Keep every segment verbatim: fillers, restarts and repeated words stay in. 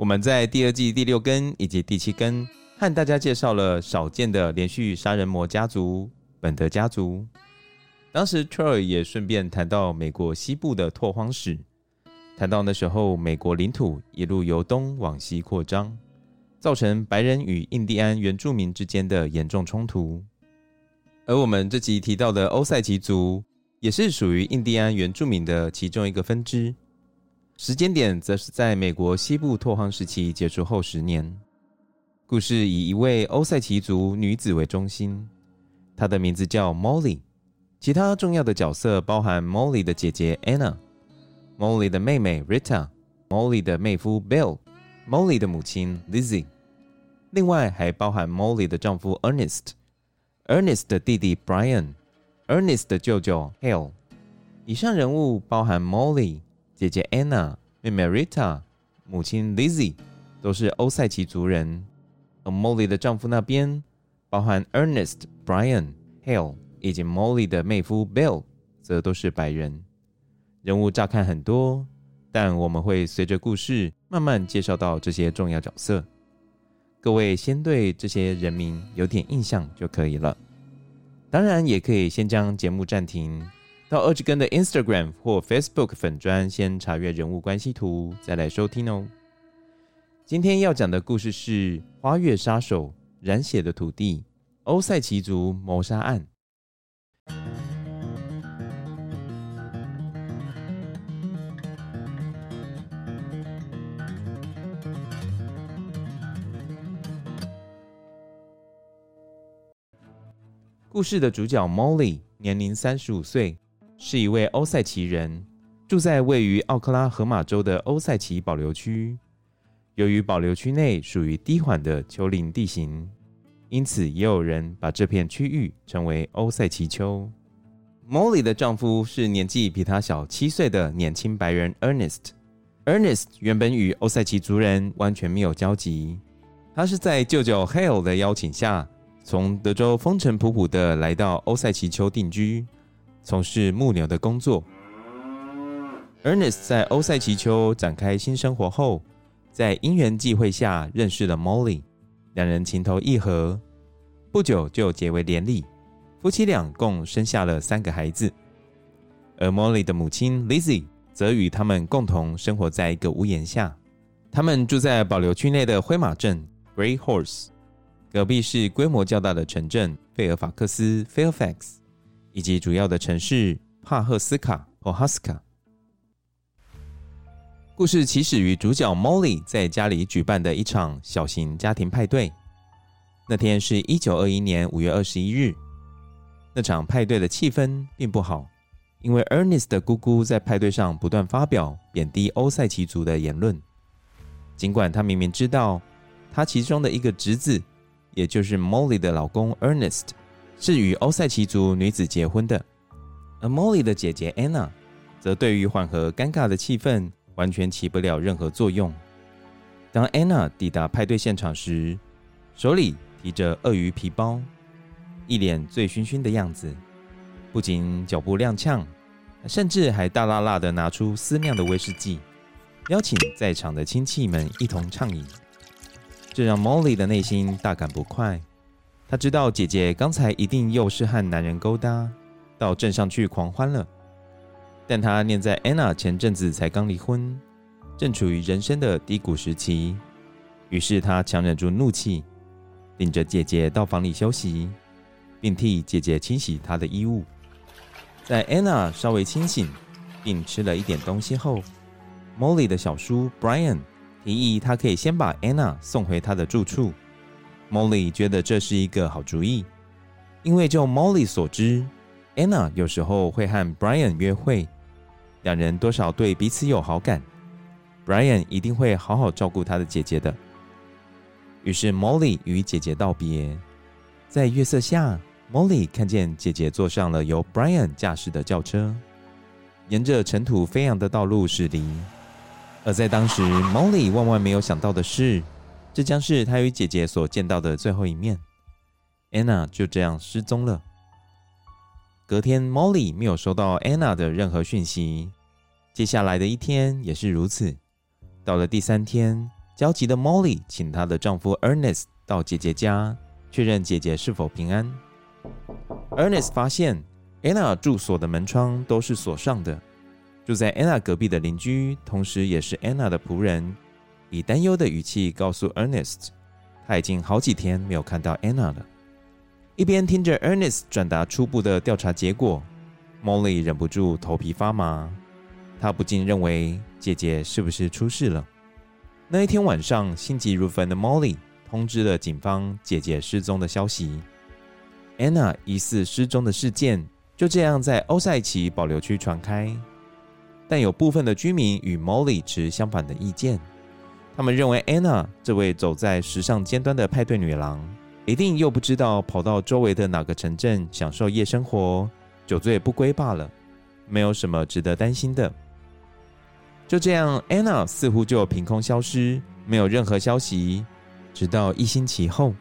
我们在第二季第六更以及第七更和大家介绍了少见的连续杀人魔家族本德家族。当时 Troy 也顺便谈到美国西部的拓荒史，谈到那时候美国领土一路由东往西扩张，造成白人与印第安原住民之间的严重冲突。而我们这集提到的欧塞奇族也是属于印第安原住民的其中一个分支，时间点则是在美国西部拓荒时期结束后十年。故事以一位欧塞奇族女子为中心，她的名字叫 Molly， 其他重要的角色包含 Molly 的姐姐 Anna、Molly 的妹妹 Rita、Molly 的妹夫 Bill、Molly 的母亲 Lizzie， 另外还包含 Molly 的丈夫 Ernest、Ernest 的弟弟 Brian、Ernest 的舅舅 Hale。 以上人物包含 Molly、姐姐 Anna、妹妹 Rita、母亲 Lizzie 都是欧塞奇族人，而 Molly 的丈夫那边包含 Ernest、Brian、Hale 以及 Molly 的妹夫 Bill 则都是白人。人物乍看很多，但我们会随着故事慢慢介绍到这些重要角色，各位先对这些人名有点印象就可以了。当然也可以先将节目暂停，到二之根的 Instagram 或 Facebook 粉专先查阅人物关系图，再来收听哦。今天要讲的故事是花月杀手染血的土地欧塞奇族谋杀案。故事的主角 Molly 年龄三十五岁，是一位欧塞奇人，住在位于奥克拉荷马州的欧塞奇保留区。由于保留区内属于低缓的丘陵地形，因此也有人把这片区域称为欧塞奇丘。Molly 的丈夫是年纪比她小七岁的年轻白人 Ernest。Ernest 原本与欧塞奇族人完全没有交集，他是在舅舅 Hale 的邀请下，从德州风尘仆仆的来到欧塞奇丘定居，从事牧牛的工作。Ernest 在欧塞奇丘展开新生活后，在因缘际会下认识了 Molly， 两人情投意合，不久就结为连理，夫妻俩共生下了三个孩子。而 Molly 的母亲 Lizzie 则与他们共同生活在一个屋檐下，他们住在保留区内的灰马镇 Great Horse，隔壁是规模较大的城镇费尔法克斯 Fairfax， 以及主要的城市帕赫斯卡 Pawhuska。 故事起始于主角 Molly 在家里举办的一场小型家庭派对。那天是一九二一年五月二十一日，那场派对的气氛并不好，因为 Ernest 的姑姑在派对上不断发表贬低欧塞奇族的言论，尽管她明明知道她其中的一个侄子，也就是 Molly 的老公 Ernest 是与欧塞奇族女子结婚的，而 Molly 的姐姐 Anna 则对于缓和尴尬的气氛完全起不了任何作用。当 Anna 抵达派对现场时，手里提着鳄鱼皮包，一脸醉醺醺的样子，不仅脚步踉跄，甚至还大辣辣地拿出私酿的威士忌，邀请在场的亲戚们一同畅饮。这让 Molly 的内心大感不快，她知道姐姐刚才一定又是和男人勾搭，到镇上去狂欢了。但她念在 Anna 前阵子才刚离婚，正处于人生的低谷时期，于是她强忍住怒气，领着姐姐到房里休息，并替姐姐清洗她的衣物。在 Anna 稍微清醒并吃了一点东西后， Molly 的小叔 Brian提议他可以先把 Anna 送回她的住处。 Molly 觉得这是一个好主意，因为就 Molly 所知， Anna 有时候会和 Brian 约会，两人多少对彼此有好感， Brian 一定会好好照顾他的姐姐的。于是 Molly 与姐姐道别，在月色下， Molly 看见姐姐坐上了由 Brian 驾驶的轿车，沿着尘土飞扬的道路驶离。而在当时 Molly 万万没有想到的是，这将是她与姐姐所见到的最后一面。 Anna 就这样失踪了。隔天 Molly 没有收到 Anna 的任何讯息，接下来的一天也是如此。到了第三天， 焦急的 Molly 请她的丈夫 Ernest 到姐姐家，确认姐姐是否平安。Ernest 发现 Anna 住所的门窗都是锁上的。住在 Anna 隔壁的邻居，同时也是 Anna 的仆人，以担忧的语气告诉 Ernest， 他已经好几天没有看到 Anna 了。一边听着 Ernest 转达初步的调查结果， Molly 忍不住头皮发麻，她不禁认为姐姐是不是出事了。那一天晚上，心急如焚的 Molly 通知了警方姐姐失踪的消息。Anna 疑似失踪的事件就这样在欧塞奇保留区传开，但有部分的居民与 Molly 持相反的意见。他们认为 Anna 这位走在时尚尖端的派对女郎，一定又不知道跑到周围的哪个城镇享受夜生活，酒醉不归罢了，没有什么值得担心的。就这样 Anna 似乎就凭空消失，没有任何消息，直到一星期后。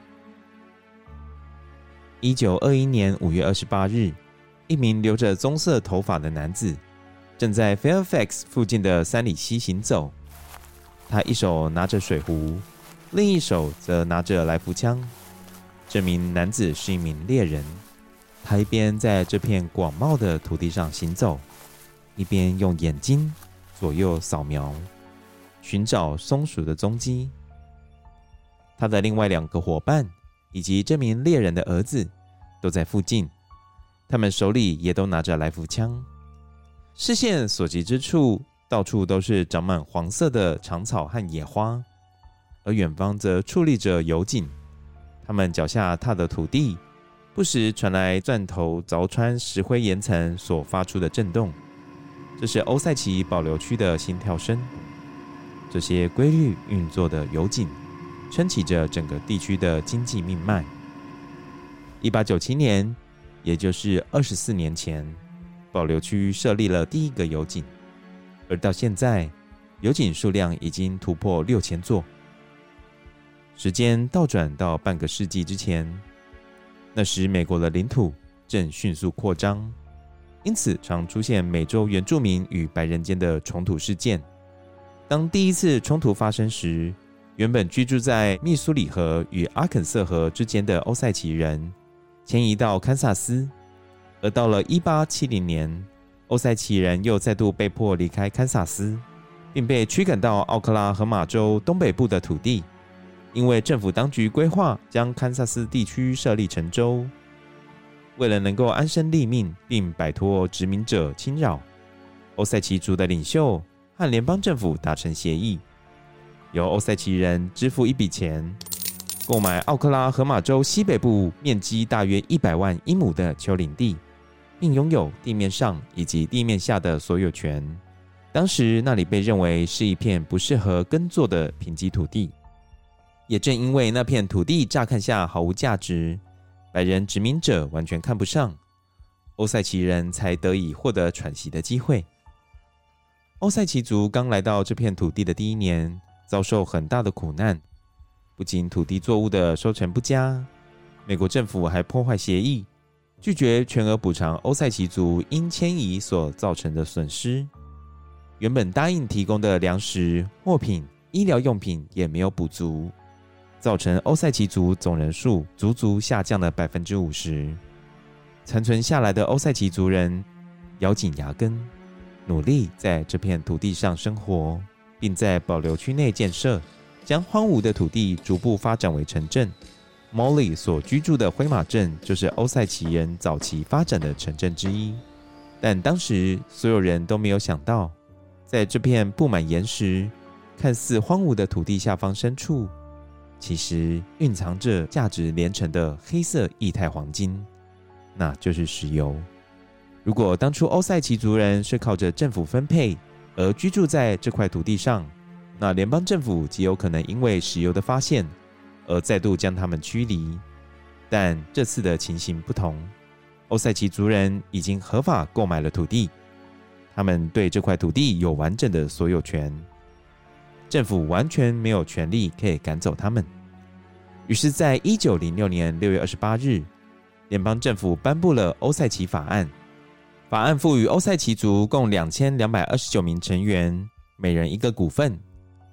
一九二一年五月二十八日，一名留着棕色头发的男子正在 Fairfax 附近的三里溪行走，他一手拿着水壶，另一手则拿着来福枪。这名男子是一名猎人，他一边在这片广袤的土地上行走，一边用眼睛左右扫描，寻找松鼠的踪迹。他的另外两个伙伴以及这名猎人的儿子都在附近，他们手里也都拿着来福枪。视线所及之处，到处都是长满黄色的长草和野花，而远方则矗立着油井，他们脚下踏的土地不时传来钻头凿穿石灰岩层所发出的震动，这是欧塞奇保留区的心跳声。这些规律运作的油井撑起着整个地区的经济命脉。一八九七年，也就是二十四年前，保留区设立了第一个油井，而到现在，油井数量已经突破六千座。时间倒转到半个世纪之前，那时美国的领土正迅速扩张，因此常出现美洲原住民与白人间的冲突事件。当第一次冲突发生时，原本居住在密苏里河与阿肯色河之间的欧塞奇人迁移到堪萨斯，而到了一八七零年，欧塞奇人又再度被迫离开堪萨斯，并被驱赶到奥克拉荷马州东北部的土地。因为政府当局规划将堪萨斯地区设立成州，为了能够安身立命并摆脱殖民者侵扰，欧塞奇族的领袖和联邦政府达成协议，由欧塞奇人支付一笔钱，购买奥克拉荷马州西北部面积大约一百万英亩的丘陵地，并拥有地面上以及地面下的所有权。当时那里被认为是一片不适合耕作的贫瘠土地，也正因为那片土地乍看下毫无价值，白人殖民者完全看不上，欧塞奇人才得以获得喘息的机会。欧塞奇族刚来到这片土地的第一年，遭受很大的苦难，不仅土地作物的收成不佳，美国政府还破坏协议，拒绝全额补偿欧塞奇族因迁移所造成的损失。原本答应提供的粮食、货品、医疗用品也没有补足，造成欧塞奇族总人数足足下降了 百分之五十。 残存下来的欧塞奇族人咬紧牙根，努力在这片土地上生活，并在保留区内建设，将荒芜的土地逐步发展为城镇。 Molly 所居住的灰马镇就是欧塞奇人早期发展的城镇之一，但当时所有人都没有想到，在这片布满岩石、看似荒芜的土地下方深处，其实蕴藏着价值连城的黑色液态黄金，那就是石油。如果当初欧塞奇族人是靠着政府分配而居住在这块土地上，那联邦政府极有可能因为石油的发现而再度将他们驱离。但这次的情形不同，欧塞奇族人已经合法购买了土地，他们对这块土地有完整的所有权，政府完全没有权利可以赶走他们。于是在一九零六年六月二十八日，联邦政府颁布了欧塞奇法案。法案赋予欧塞奇族共两千两百二十九名成员，每人一个股份，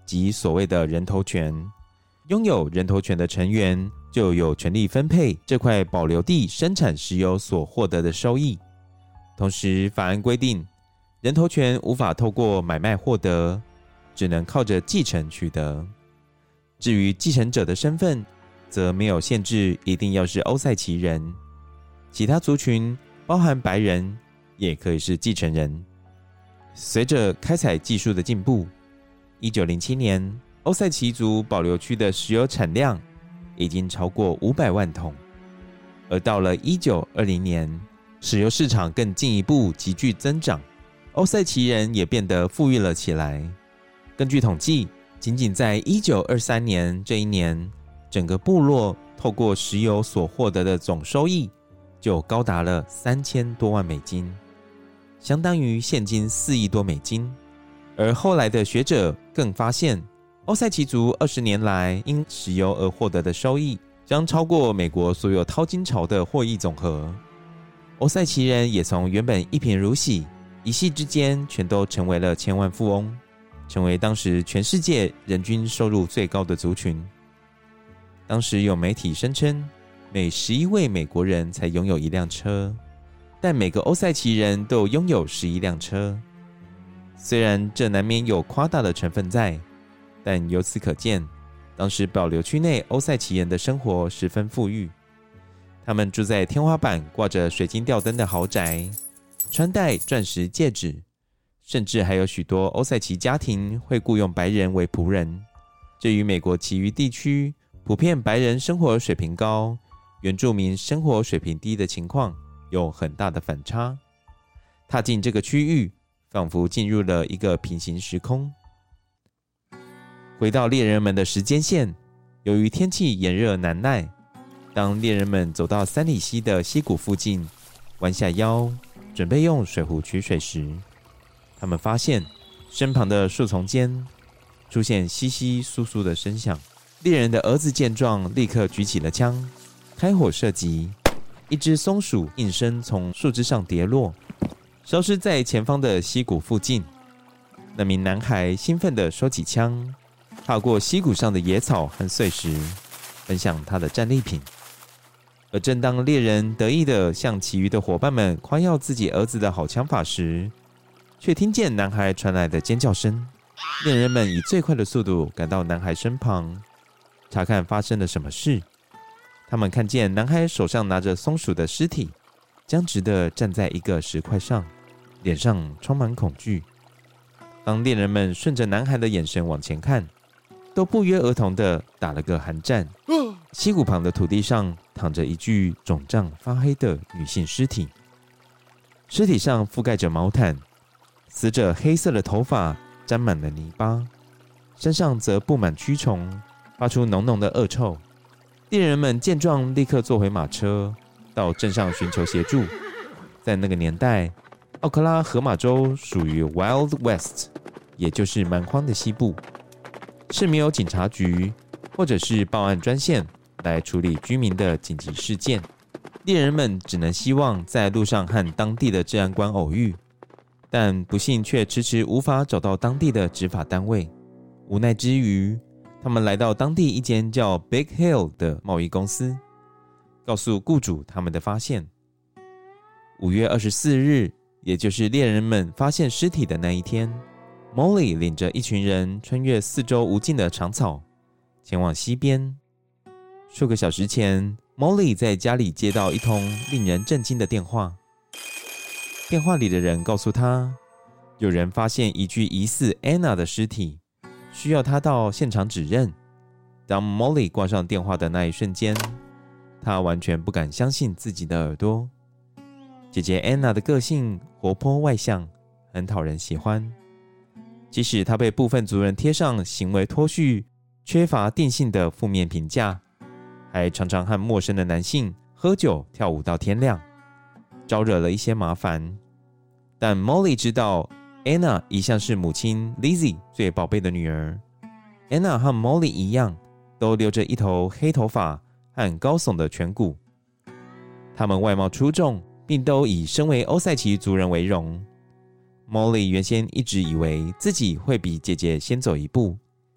即所谓的人头权。拥有人头权的成员就有权利分配这块保留地生产石油所获得的收益。同时，法案规定，人头权无法透过买卖获得，只能靠着继承取得。至于继承者的身份，则没有限制一定要是欧塞奇人，其他族群包含白人也可以是继承人。随着开采技术的进步，一九零七年欧塞奇族保留区的石油产量已经超过五百万桶，而到了一九二零年，石油市场更进一步急剧增长，欧塞奇人也变得富裕了起来。根据统计，仅仅在一九二三年这一年，整个部落透过石油所获得的总收益就高达了三千多万美金，相当于现今四亿多美金。而后来的学者更发现，欧塞奇族二十年来因石油而获得的收益将超过美国所有淘金潮的获益总和。欧塞奇人也从原本一贫如洗，一夕之间全都成为了千万富翁，成为当时全世界人均收入最高的族群。当时有媒体声称，每十一位美国人才拥有一辆车，但每个欧塞奇人都拥有十一辆车。虽然这难免有夸大的成分在，但由此可见，当时保留区内欧塞奇人的生活十分富裕。他们住在天花板挂着水晶吊灯的豪宅，穿戴钻石戒指，甚至还有许多欧塞奇家庭会雇用白人为仆人。这与美国其余地区普遍白人生活水平高，原住民生活水平低的情况有很大的反差。踏进这个区域，仿佛进入了一个平行时空。回到猎人们的时间线，由于天气炎热难耐，当猎人们走到三里溪的溪谷附近，弯下腰准备用水壶取水时，他们发现身旁的树丛间出现窸窸窣窣的声响。猎人的儿子见状，立刻举起了枪，开火射击。一只松鼠应声从树枝上跌落，消失在前方的溪谷附近。那名男孩兴奋地收起枪，踏过溪谷上的野草和碎石，分享他的战利品。而正当猎人得意地向其余的伙伴们夸耀自己儿子的好枪法时，却听见男孩传来的尖叫声。猎人们以最快的速度赶到男孩身旁，查看发生了什么事。他们看见男孩手上拿着松鼠的尸体，僵直地站在一个石块上，脸上充满恐惧。当猎人们顺着男孩的眼神往前看，都不约而同地打了个寒战。溪谷旁的土地上躺着一具肿胀发黑的女性尸体，尸体上覆盖着毛毯，死者黑色的头发沾满了泥巴，身上则布满蛆虫，发出浓浓的恶臭。猎人们见状，立刻坐回马车，到镇上寻求协助。在那个年代，奥克拉荷马州属于 Wild West， 也就是蛮荒的西部，是没有警察局或者是报案专线来处理居民的紧急事件。猎人们只能希望在路上和当地的治安官偶遇，但不幸却迟迟无法找到当地的执法单位。无奈之余，他们来到当地一间叫 Big Hill 的贸易公司，告诉雇主他们的发现。五月二十四日，也就是猎人们发现尸体的那一天， Molly 领着一群人穿越四周无尽的长草，前往西边。数个小时前， Molly 在家里接到一通令人震惊的电话。电话里的人告诉她，有人发现一具疑似 Anna 的尸体，需要她到现场指认。当 Molly 挂上电话的那一瞬间，她完全不敢相信自己的耳朵。姐姐 Anna 的个性活泼外向，很讨人喜欢。即使她被部分族人贴上行为脱序、缺乏定性的负面评价，还常常和陌生的男性喝酒跳舞到天亮，招惹了一些麻烦。但 Molly 知道 Anna 一向是母亲 Lizzie 最宝贝的女儿。Anna 和 Molly 一样，都留着一头黑头发和高耸的颧骨。她们外貌出众，并都以身为欧塞奇族人为荣。Molly 原先一直以为自己会比姐姐先走一步，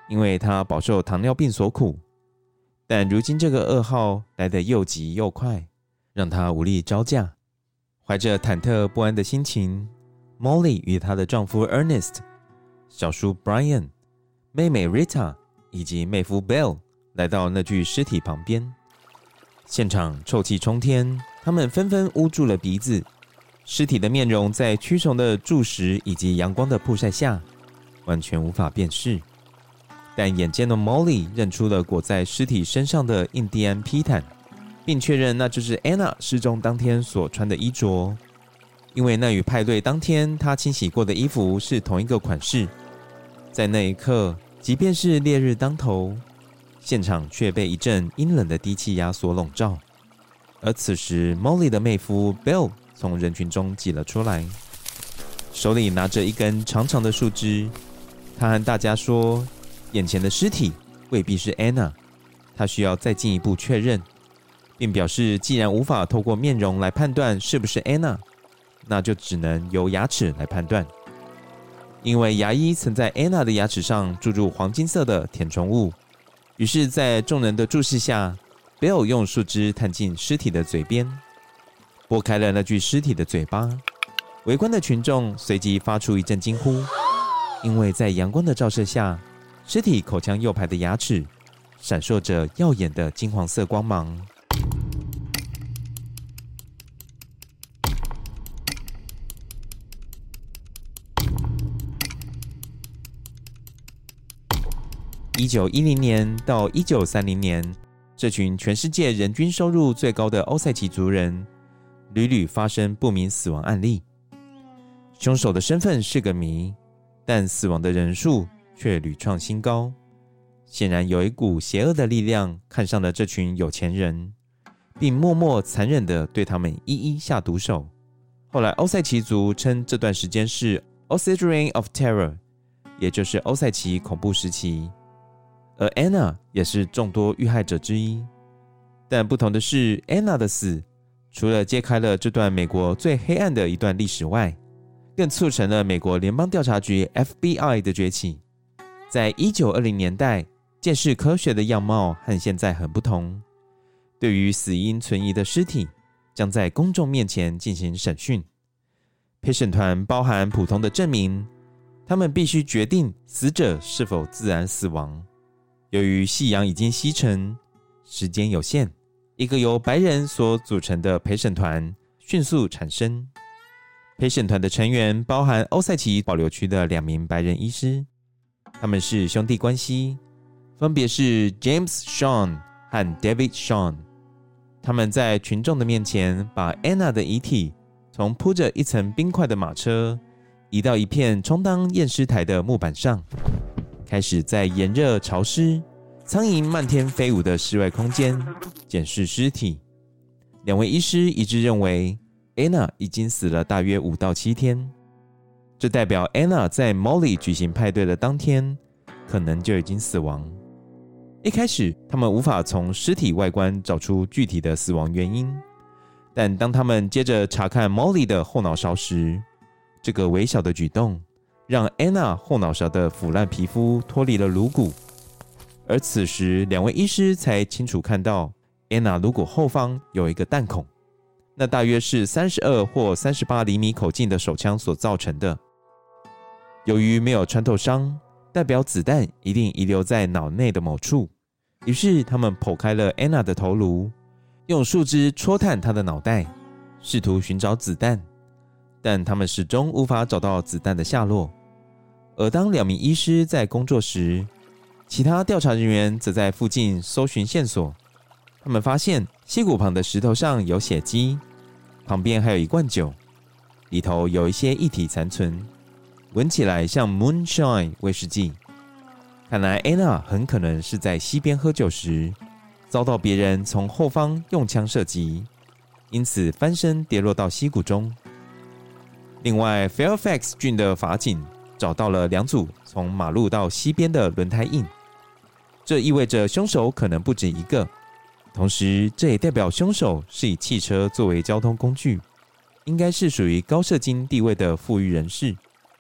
因为他饱受糖尿病所苦。但如今这个噩耗来得又急又快，让他无力招架。怀着忐忑不安的心情， Molly 与她的丈夫 Ernest、 小叔 Brian、 妹妹 Rita 以及妹夫 Bill 来到那具尸体旁边。现场臭气冲天，他们纷纷捂住了鼻子。尸体的面容在蛆虫的蛀食以及阳光的曝晒下，完全无法辨识。但眼尖的 Molly 认出了裹在尸体身上的印第安披毯，并确认那就是 Anna 失踪当天所穿的衣着，因为那与派对当天她清洗过的衣服是同一个款式。在那一刻，即便是烈日当头，现场却被一阵阴冷的低气压所笼罩。而此时 Molly 的妹夫 Bill 从人群中挤了出来，手里拿着一根长长的树枝。他和大家说，眼前的尸体未必是 Anna， 他需要再进一步确认，并表示既然无法透过面容来判断是不是 Anna， 那就只能由牙齿来判断。因为牙医曾在 Anna 的牙齿上注入黄金色的填充物，于是在众人的注视下， Bill 用树枝探进尸体的嘴边，拨开了那具尸体的嘴巴。围观的群众随即发出一阵惊呼，因为在阳光的照射下，尸体口腔右排的牙齿闪烁着耀眼的金黄色光芒。一九一零年到一九三零年，这群全世界人均收入最高的欧塞奇族人屡屡发生不明死亡案例。凶手的身份是个谜，但死亡的人数却屡创新高。显然有一股邪恶的力量看上了这群有钱人，并默默残忍地对他们一一下毒手。后来欧塞奇族称这段时间是 Osage Reign of Terror， 也就是欧塞奇恐怖时期。而 Anna 也是众多遇害者之一。但不同的是， Anna 的死除了揭开了这段美国最黑暗的一段历史外，更促成了美国联邦调查局 F B I 的崛起。在一九二零年代，鉴识科学的样貌和现在很不同。对于死因存疑的尸体，将在公众面前进行审讯。陪审团包含普通的证明，他们必须决定死者是否自然死亡。由于夕阳已经西沉，时间有限，一个由白人所组成的陪审团迅速产生。陪审团的成员包含欧塞奇保留区的两名白人医师，他们是兄弟关系，分别是 James Shawn 和 David Shawn。 他们在群众的面前把 Anna 的遗体从铺着一层冰块的马车移到一片充当验尸台的木板上，开始在炎热潮湿、苍蝇漫天飞舞的室外空间检视尸体。两位医师一致认为Anna 已经死了大约五到七天，这代表 Anna 在 Molly 举行派对的当天可能就已经死亡。一开始他们无法从尸体外观找出具体的死亡原因，但当他们接着查看 Molly 的后脑勺时，这个微小的举动让 Anna 后脑勺的腐烂皮肤脱离了颅骨。而此时两位医师才清楚看到 Anna 颅骨后方有一个弹孔，那大约是三十二或三十八厘米口径的手枪所造成的。由于没有穿透伤，代表子弹一定遗留在脑内的某处，于是他们剖开了 Anna 的头颅，用树枝戳探她的脑袋，试图寻找子弹，但他们始终无法找到子弹的下落。而当两名医师在工作时，其他调查人员则在附近搜寻线索。他们发现溪谷旁的石头上有血迹，旁边还有一罐酒，里头有一些液体残存，闻起来像 Moonshine 威士忌。看来 Anna 很可能是在溪边喝酒时遭到别人从后方用枪射击，因此翻身跌落到溪谷中。另外 Fairfax 郡的法警找到了两组从马路到溪边的轮胎印，这意味着凶手可能不止一个，同时这也代表凶手是以汽车作为交通工具，应该是属于高社经地位的富裕人士。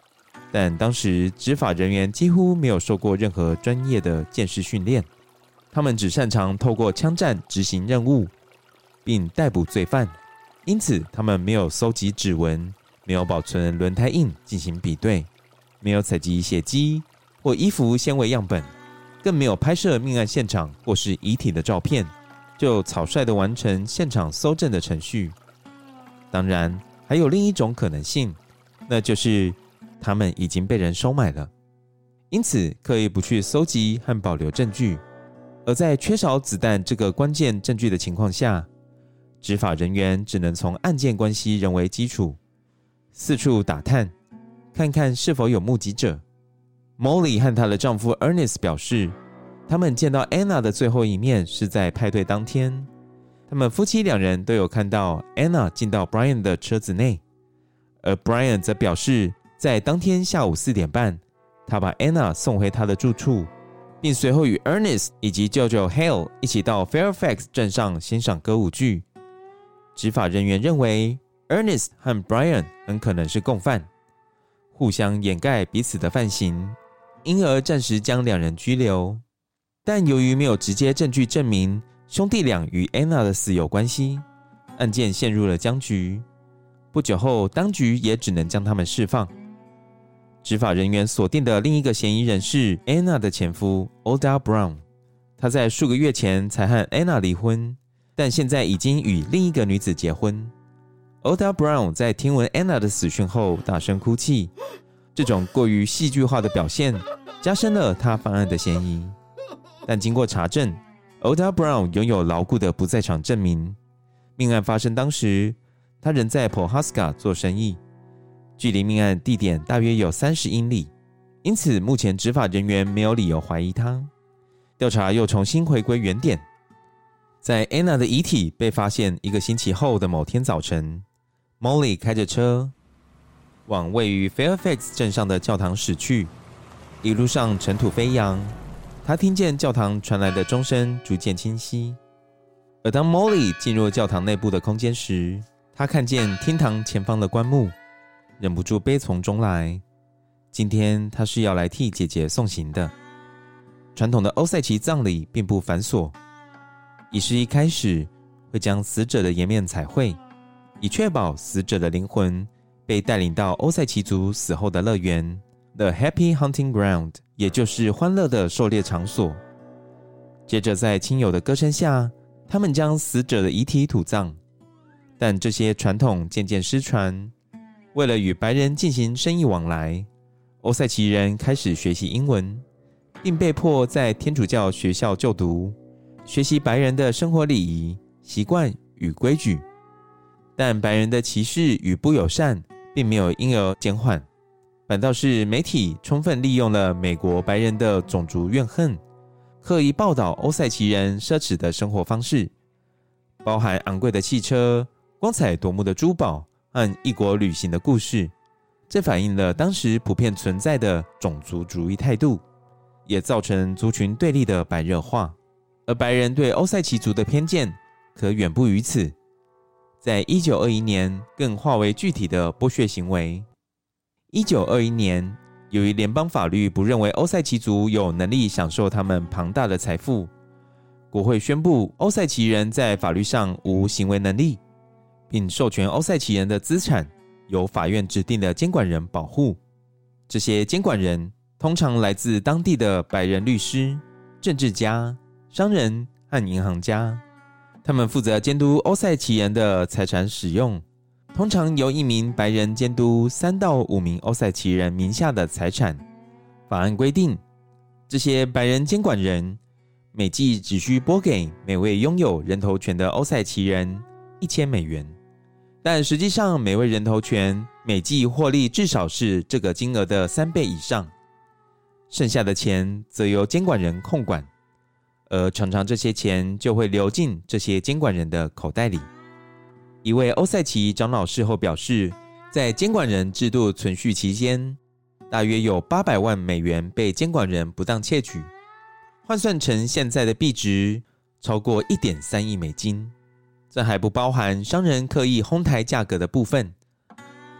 但当时执法人员几乎没有受过任何专业的鉴识训练，他们只擅长透过枪战执行任务，并逮捕罪犯，因此他们没有搜集指纹，没有保存轮胎印进行比对，没有采集血迹或衣服纤维样本，更没有拍摄命案现场或是遗体的照片，就草率地完成现场搜证的程序。当然，还有另一种可能性，那就是他们已经被人收买了，因此刻意不去搜集和保留证据。而在缺少子弹这个关键证据的情况下，执法人员只能从案件关系人为基础，四处打探，看看是否有目击者。Molly 和她的丈夫 Ernest 表示，他们见到 Anna 的最后一面是在派对当天，他们夫妻两人都有看到 Anna 进到 Brian 的车子内，而 Brian 则表示，在当天下午四点半，他把 Anna 送回他的住处，并随后与 Ernest 以及舅舅 Hale 一起到 Fairfax 镇上欣赏歌舞剧。执法人员认为 Ernest 和 Brian 很可能是共犯，互相掩盖彼此的犯行，因而暂时将两人拘留。但由于没有直接证据证明兄弟俩与 Anna 的死有关系，案件陷入了僵局。不久后，当局也只能将他们释放。执法人员锁定的另一个嫌疑人是 Anna 的前夫 Oda Brown， 他在数个月前才和 Anna 离婚，但现在已经与另一个女子结婚。Oda Brown 在听闻 Anna 的死讯后大声哭泣，这种过于戏剧化的表现加深了他犯案的嫌疑。但经过查证， Oda Brown 拥有牢固的不在场证明。命案发生当时，他仍在 Pawhuska 做生意，距离命案地点大约有三十英里，因此目前执法人员没有理由怀疑他。调查又重新回归原点。在 Anna 的遗体被发现一个星期后的某天早晨， Molly 开着车往位于 Fairfax 镇上的教堂驶去，一路上尘土飞扬，他听见教堂传来的钟声逐渐清晰。而当 Molly 进入教堂内部的空间时，他看见厅堂前方的棺木，忍不住悲从中来。今天他是要来替姐姐送行的。传统的欧塞奇葬礼并不繁琐，仪式一开始会将死者的颜面彩绘，以确保死者的灵魂被带领到欧塞奇族死后的乐园 The Happy Hunting Ground， 也就是欢乐的狩猎场所。接着在亲友的歌声下，他们将死者的遗体土葬。但这些传统渐渐失传，为了与白人进行生意往来，欧塞奇人开始学习英文，并被迫在天主教学校就读，学习白人的生活礼仪、习惯与规矩。但白人的歧视与不友善并没有因而减缓，反倒是媒体充分利用了美国白人的种族怨恨，刻意报道欧塞奇人奢侈的生活方式，包含昂贵的汽车、光彩夺目的珠宝和异国旅行的故事。这反映了当时普遍存在的种族主义态度，也造成族群对立的白热化。而白人对欧塞奇族的偏见可远不于此，在一九二一年更化为具体的剥削行为。一九二一年，由于联邦法律不认为欧塞奇族有能力享受他们庞大的财富，国会宣布欧塞奇人在法律上无行为能力，并授权欧塞奇人的资产由法院指定的监管人保护。这些监管人通常来自当地的白人律师、政治家、商人和银行家，他们负责监督欧塞奇人的财产使用，通常由一名白人监督三到五名欧塞奇人名下的财产。法案规定，这些白人监管人每季只需拨给每位拥有人头权的欧塞奇人一千美元，但实际上每位人头权每季获利至少是这个金额的三倍以上，剩下的钱则由监管人控管，而常常这些钱就会流进这些监管人的口袋里。一位欧塞奇长老事后表示，在监管人制度存续期间，大约有八百万美元被监管人不当窃取，换算成现在的币值超过 一点三亿美金。这还不包含商人刻意哄抬价格的部分。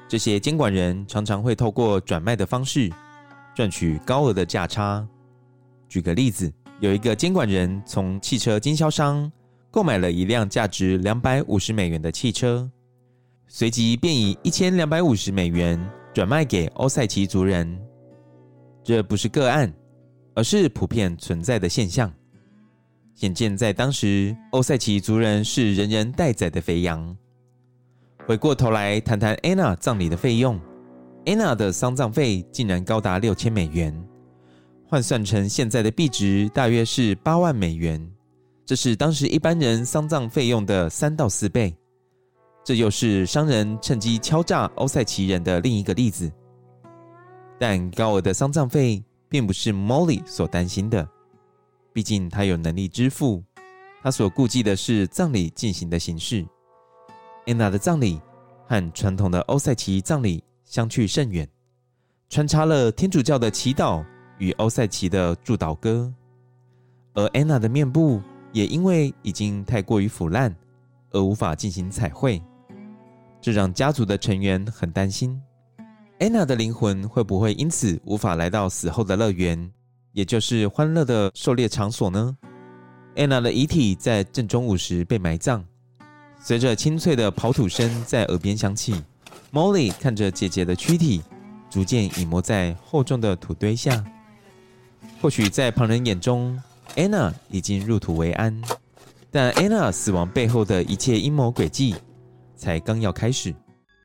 这些监管人常常会透过转卖的方式赚取高额的价差。举个例子，有一个监管人从汽车经销商购买了一辆价值两百五十美元的汽车，随即便以一千两百五十美元转卖给欧塞奇族人。这不是个案，而是普遍存在的现象。显见在当时，欧塞奇族人是人人待宰的肥羊。回过头来谈谈 Anna 葬礼的费用， Anna 的丧葬费竟然高达六千美元，换算成现在的币值大约是八万美元，这是当时一般人丧葬费用的三到四倍。这又是商人趁机敲诈欧塞奇人的另一个例子。但高额的丧葬费并不是 Molly 所担心的，毕竟他有能力支付，他所顾忌的是葬礼进行的形式。Anna 的葬礼和传统的欧塞奇葬礼相去甚远，穿插了天主教的祈祷与欧塞奇的祝祷歌，而 Anna 的面部也因为已经太过于腐烂而无法进行彩绘，这让家族的成员很担心。Anna 的灵魂会不会因此无法来到死后的乐园，也就是欢乐的狩猎场所呢？ Anna 的遗体在正中午时被埋葬，随着清脆的刨土声在耳边响起， Molly 看着姐姐的躯体逐渐隐没在厚重的土堆下。或许在旁人眼中 Anna 已经入土为安，但 Anna 死亡背后的一切阴谋诡计才刚要开始。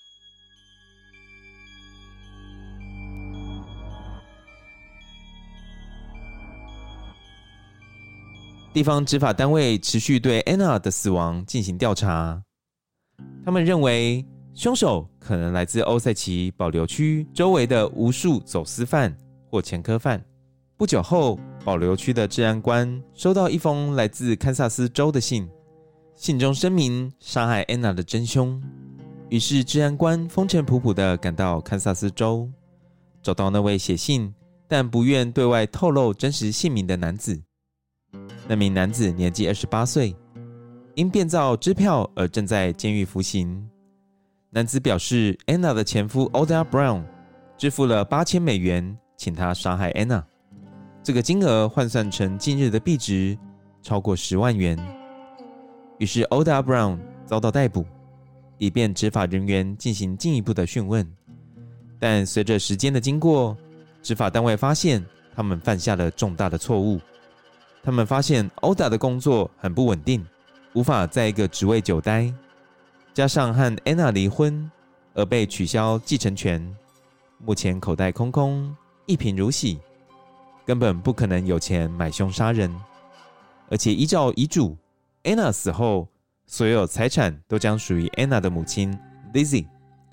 地方执法单位持续对 Anna 的死亡进行调查，他们认为凶手可能来自欧塞奇保留区周围的无数走私犯或前科犯。不久后，保留区的治安官收到一封来自堪萨斯州的信，信中声明杀害 Anna 的真凶。于是治安官风尘仆仆地赶到堪萨斯州，找到那位写信但不愿对外透露真实姓名的男子。那名男子年纪二十八岁，因变造支票而正在监狱服刑。男子表示 Anna 的前夫 Oda Brown 支付了八千美元请他杀害 Anna， 这个金额换算成今日的币值超过十万元。于是 Oda Brown 遭到逮捕，以便执法人员进行进一步的讯问。但随着时间的经过，执法单位发现他们犯下了重大的错误。他们发现 Oda 的工作很不稳定，无法在一个职位久待，加上和 Anna 离婚而被取消继承权，目前口袋空空，一贫如洗，根本不可能有钱买凶杀人。而且依照遗嘱， Anna 死后所有财产都将属于 Anna 的母亲 Lizzie。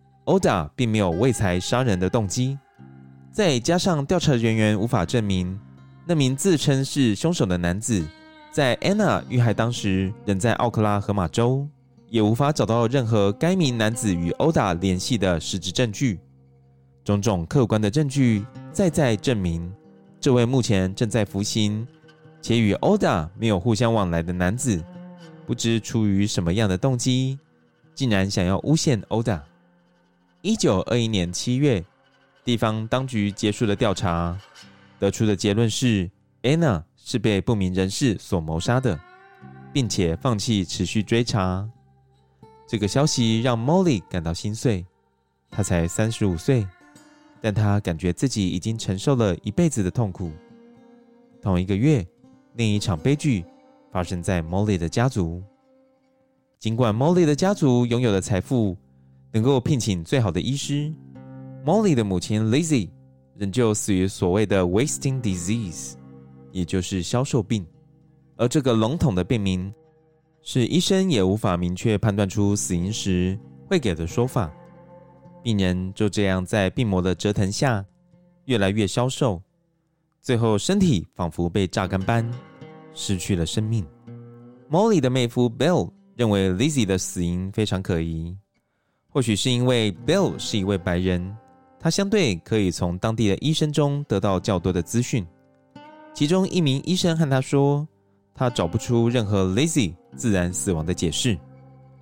Oda 并没有为财杀人的动机，再加上调查人员无法证明那名自称是凶手的男子在 Anna 遇害当时人在奥克拉荷马州，也无法找到任何该名男子与 Oda 联系的实质证据。种种客观的证据再再证明，这位目前正在服刑且与 Oda 没有互相往来的男子，不知出于什么样的动机，竟然想要诬陷 Oda。一九二一年七月，地方当局结束了调查，得出的结论是 Anna 是被不明人士所谋杀的，并且放弃持续追查。这个消息让 Molly 感到心碎，她才三十五岁，但她感觉自己已经承受了一辈子的痛苦。同一个月，另一场悲剧发生在 Molly 的家族。尽管 Molly 的家族拥有的财富能够聘请最好的医师， Molly 的母亲 Lizzie 仍旧死于所谓的 wasting disease， 也就是消瘦病。而这个笼统的病名是医生也无法明确判断出死因时会给的说法。病人就这样在病魔的折腾下越来越消瘦，最后身体仿佛被榨干般失去了生命。 Molly 的妹夫 Bill 认为 Lizzie 的死因非常可疑，或许是因为 Bill 是一位白人，他相对可以从当地的医生中得到较多的资讯。其中一名医生和他说，他找不出任何 Lizzie 自然死亡的解释。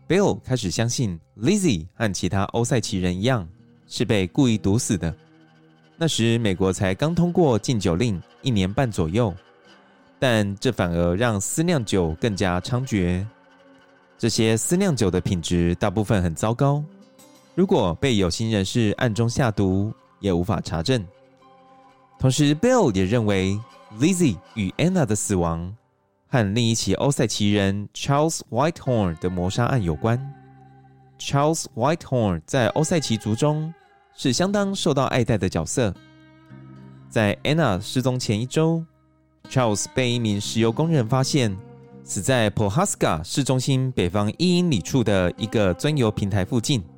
Bill 开始相信 Lizzie 和其他欧塞奇人一样是被故意毒死的。那时美国才刚通过禁酒令一年半左右，但这反而让私酿酒更加猖獗。这些私酿酒的品质大部分很糟糕，如果被有心人士暗中下毒，也无法查证。同时 Bill 也认为 Lizzie 与 Anna 的死亡和另一起欧塞奇人 Charles Whitehorn 的谋杀案有关。 Charles Whitehorn 在欧塞奇族中是相当受到爱戴的角色。在 Anna 失踪前一周， Charles 被一名石油工人发现死在 Pawhuska 市中心北方一英里处的一个钻油平台附近。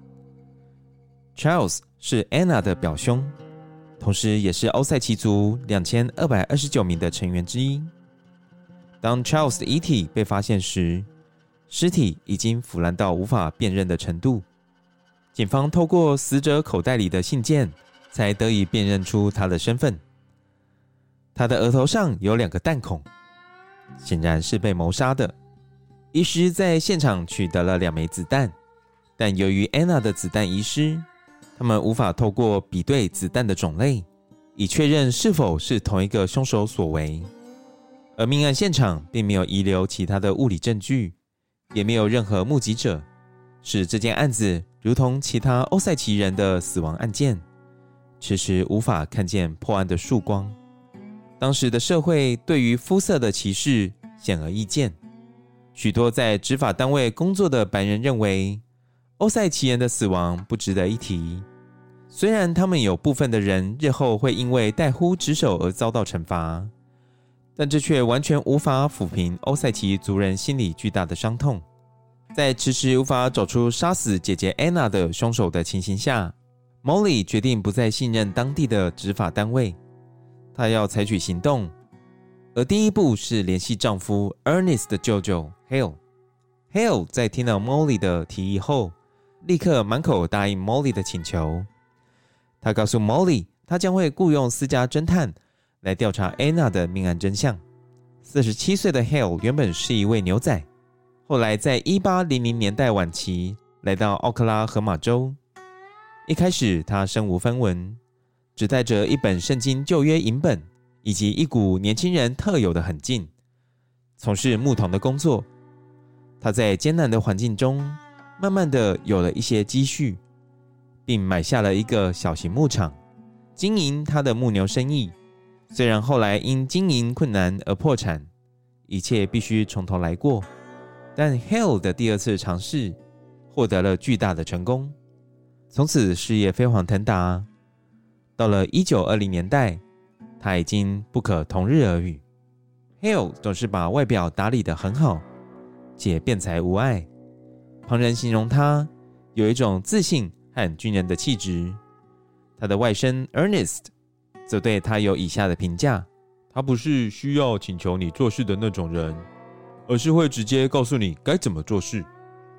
Charles 是 Anna 的表兄，同时也是欧塞奇族两千二百二十九名的成员之一。当 Charles 的遗体被发现时，尸体已经腐烂到无法辨认的程度。警方透过死者口袋里的信件才得以辨认出他的身份。他的额头上有两个弹孔，显然是被谋杀的。医师在现场取得了两枚子弹，但由于 Anna 的子弹遗失，他们无法透过比对子弹的种类，以确认是否是同一个凶手所为。而命案现场并没有遗留其他的物理证据，也没有任何目击者，使这件案子如同其他欧塞奇人的死亡案件，迟迟无法看见破案的曙光。当时的社会对于肤色的歧视显而易见，许多在执法单位工作的白人认为欧塞奇人的死亡不值得一提，虽然他们有部分的人日后会因为怠忽职守而遭到惩罚，但这却完全无法抚平欧塞奇族人心里巨大的伤痛。在迟迟无法找出杀死姐姐 Anna 的凶手的情形下， Molly 决定不再信任当地的执法单位，她要采取行动。而第一步是联系丈夫 Ernest 的舅舅 Hale。 Hale 在听了 Molly 的提议后，立刻满口答应 Molly 的请求。他告诉 Molly 他将会雇用私家侦探来调查 Anna 的命案真相。四十七岁的 Hale 原本是一位牛仔，后来在一八零零年代晚期来到奥克拉荷马州。一开始他身无分文，只带着一本圣经旧约银本以及一股年轻人特有的狠劲，从事牧童的工作。他在艰难的环境中慢慢的有了一些积蓄，并买下了一个小型牧场，经营他的牧牛生意。虽然后来因经营困难而破产，一切必须从头来过，但 Hale 的第二次尝试获得了巨大的成功，从此事业飞黄腾达。到了一九二零年代，他已经不可同日而语。 Hale 总是把外表打理得很好，且辩才无碍，旁人形容他有一种自信和军人的气质。他的外甥 Ernest 则对他有以下的评价：他不是需要请求你做事的那种人，而是会直接告诉你该怎么做事。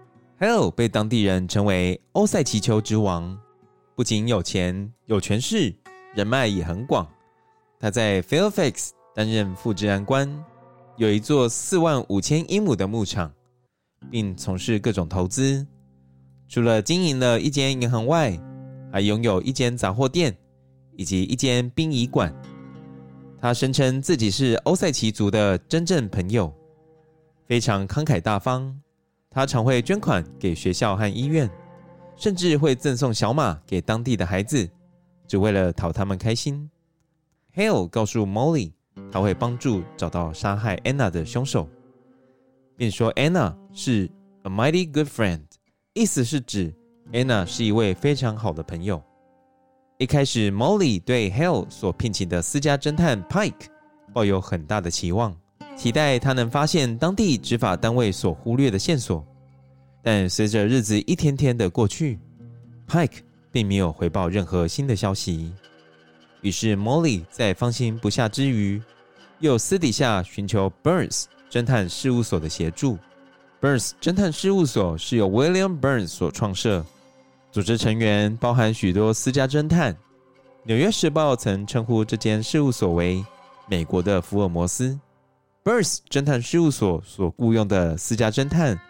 Hale 被当地人称为欧塞奇丘之王，不仅有钱有权势，人脉也很广。他在 Fairfax 担任副治安官，有一座四万五千英亩的牧场，并从事各种投资。除了经营了一间银行外，还拥有一间杂货店以及一间殡仪馆。他声称自己是欧塞奇族的真正朋友，非常慷慨大方。他常会捐款给学校和医院，甚至会赠送小马给当地的孩子，只为了讨他们开心。 Hale 告诉 Molly 他会帮助找到杀害 Anna 的凶手，并说 Anna 是 a mighty good friend， 意思是指 Anna 是一位非常好的朋友。一开始 Molly 对 Hale 所聘请的私家侦探 Pike 抱有很大的期望，期待他能发现当地执法单位所忽略的线索。但随着日子一天天的过去， Pike 并没有回报任何新的消息。于是 Molly 在放心不下之余，又私底下寻求 Burns 侦探事务所的协助。 Burns 侦探事务所是由 William Burns 所创设，组织成员包含许多私家侦探。纽约时报曾称呼这间事务所为美国的福尔摩斯。 Burns 侦探事务所所雇用的私家侦探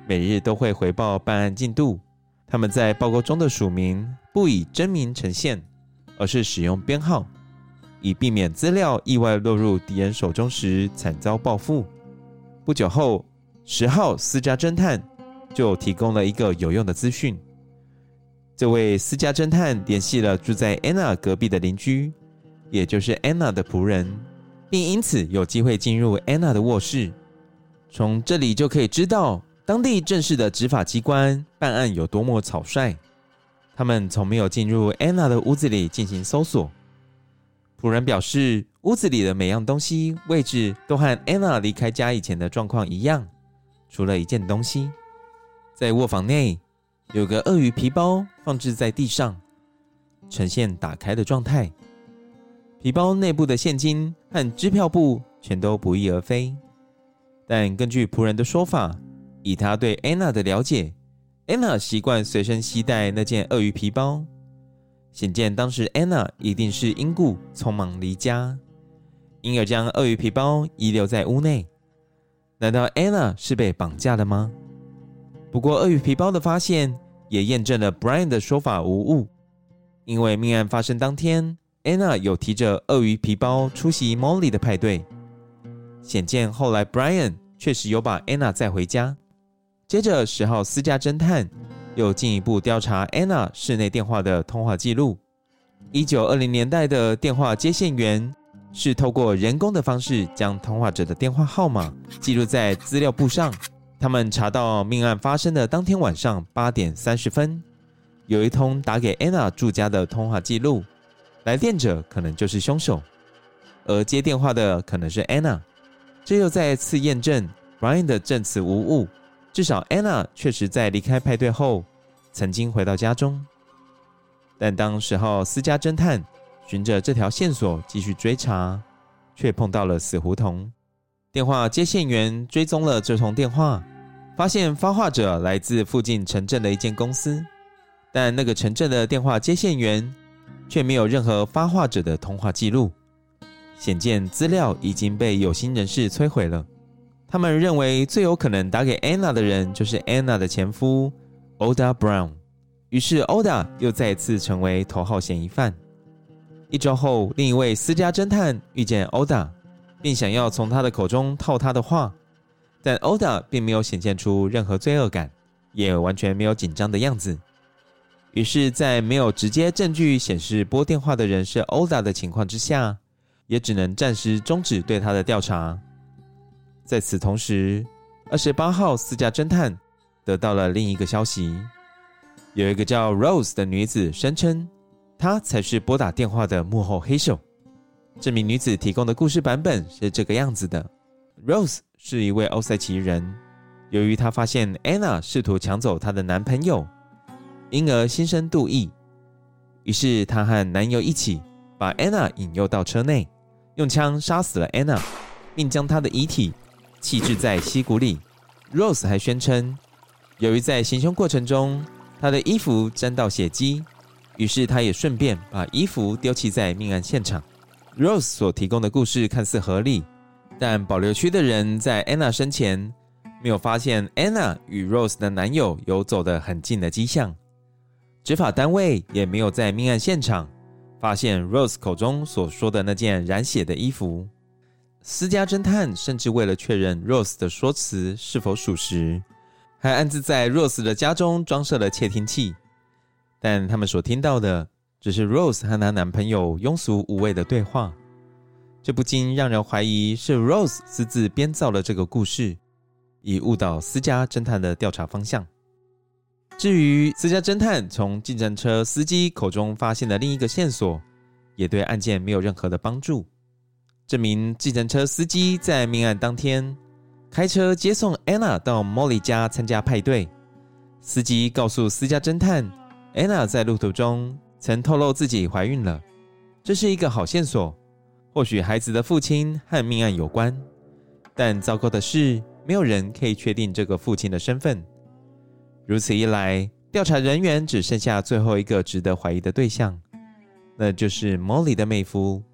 每日都会回报办案进度。他们在报告中的署名不以真名呈现，而是使用编号，以避免资料意外落入敌人手中时惨遭报复。不久后，十号私家侦探就提供了一个有用的资讯。这位私家侦探联系了住在 Anna 隔壁的邻居，也就是 Anna 的仆人，并因此有机会进入 Anna 的卧室。从这里就可以知道当地正式的执法机关办案有多么草率。他们从没有进入 Anna 的屋子里进行搜索。仆人表示，屋子里的每样东西位置都和 Anna 离开家以前的状况一样，除了一件东西。在卧房内有个鳄鱼皮包放置在地上，呈现打开的状态。皮包内部的现金和支票簿全都不翼而飞。但根据仆人的说法，以他对 Anna 的了解， Anna 习惯随身携带那件鳄鱼皮包，显见当时 Anna 一定是因故匆忙离家，因而将鳄鱼皮包遗留在屋内。难道 Anna 是被绑架了吗？不过鳄鱼皮包的发现也验证了 Brian 的说法无误，因为命案发生当天， Anna 有提着鳄鱼皮包出席 Molly 的派对，显见后来 Brian 确实有把 Anna 载回家。接着十号私家侦探又进一步调查 Anna 室内电话的通话记录。一九二零年代的电话接线员是透过人工的方式将通话者的电话号码记录在资料簿上。他们查到命案发生的当天晚上八点三十分，有一通打给 Anna 住家的通话记录，来电者可能就是凶手，而接电话的可能是 Anna。 这又再次验证 Brian 的证词无误，至少 Anna 确实在离开派对后曾经回到家中。但当十号私家侦探循着这条线索继续追查，却碰到了死胡同。电话接线员追踪了这通电话，发现发话者来自附近城镇的一间公司，但那个城镇的电话接线员却没有任何发话者的通话记录，显见资料已经被有心人士摧毁了。他们认为最有可能打给 Anna 的人就是 Anna 的前夫 Oda Brown， 于是 Oda 又再一次成为头号嫌疑犯。一周后，另一位私家侦探遇见 Oda， 并想要从他的口中套他的话，但 Oda 并没有显现出任何罪恶感，也完全没有紧张的样子。于是在没有直接证据显示拨电话的人是 Oda 的情况之下，也只能暂时终止对他的调查。在此同时，二十八号私家侦探得到了另一个消息，有一个叫 Rose 的女子声称她才是拨打电话的幕后黑手。这名女子提供的故事版本是这个样子的： Rose 是一位欧塞奇人，由于她发现 Anna 试图抢走她的男朋友，因而心生妒意，于是她和男友一起把 Anna 引诱到车内，用枪杀死了 Anna， 并将她的遗体弃置在溪谷里。 Rose 还宣称，由于在行凶过程中她的衣服沾到血迹，于是她也顺便把衣服丢弃在命案现场。 Rose 所提供的故事看似合理，但保留区的人在 Anna 生前没有发现 Anna 与 Rose 的男友有走得很近的迹象，执法单位也没有在命案现场发现 Rose 口中所说的那件染血的衣服。私家侦探甚至为了确认 Rose 的说辞是否属实，还暗自在 Rose 的家中装设了窃听器，但他们所听到的只是 Rose 和她男朋友庸俗无味的对话。这不禁让人怀疑是 Rose 私自编造了这个故事，以误导私家侦探的调查方向。至于私家侦探从计程车司机口中发现的另一个线索，也对案件没有任何的帮助。这名计程车司机在命案当天开车接送 Anna 到 Molly 家参加派对。司机告诉私家侦探， Anna 在路途中曾透露自己怀孕了，这是一个好线索，或许孩子的父亲和命案有关。但糟糕的是，没有人可以确定这个父亲的身份。如此一来，调查人员只剩下最后一个值得怀疑的对象，那就是 Molly 的妹夫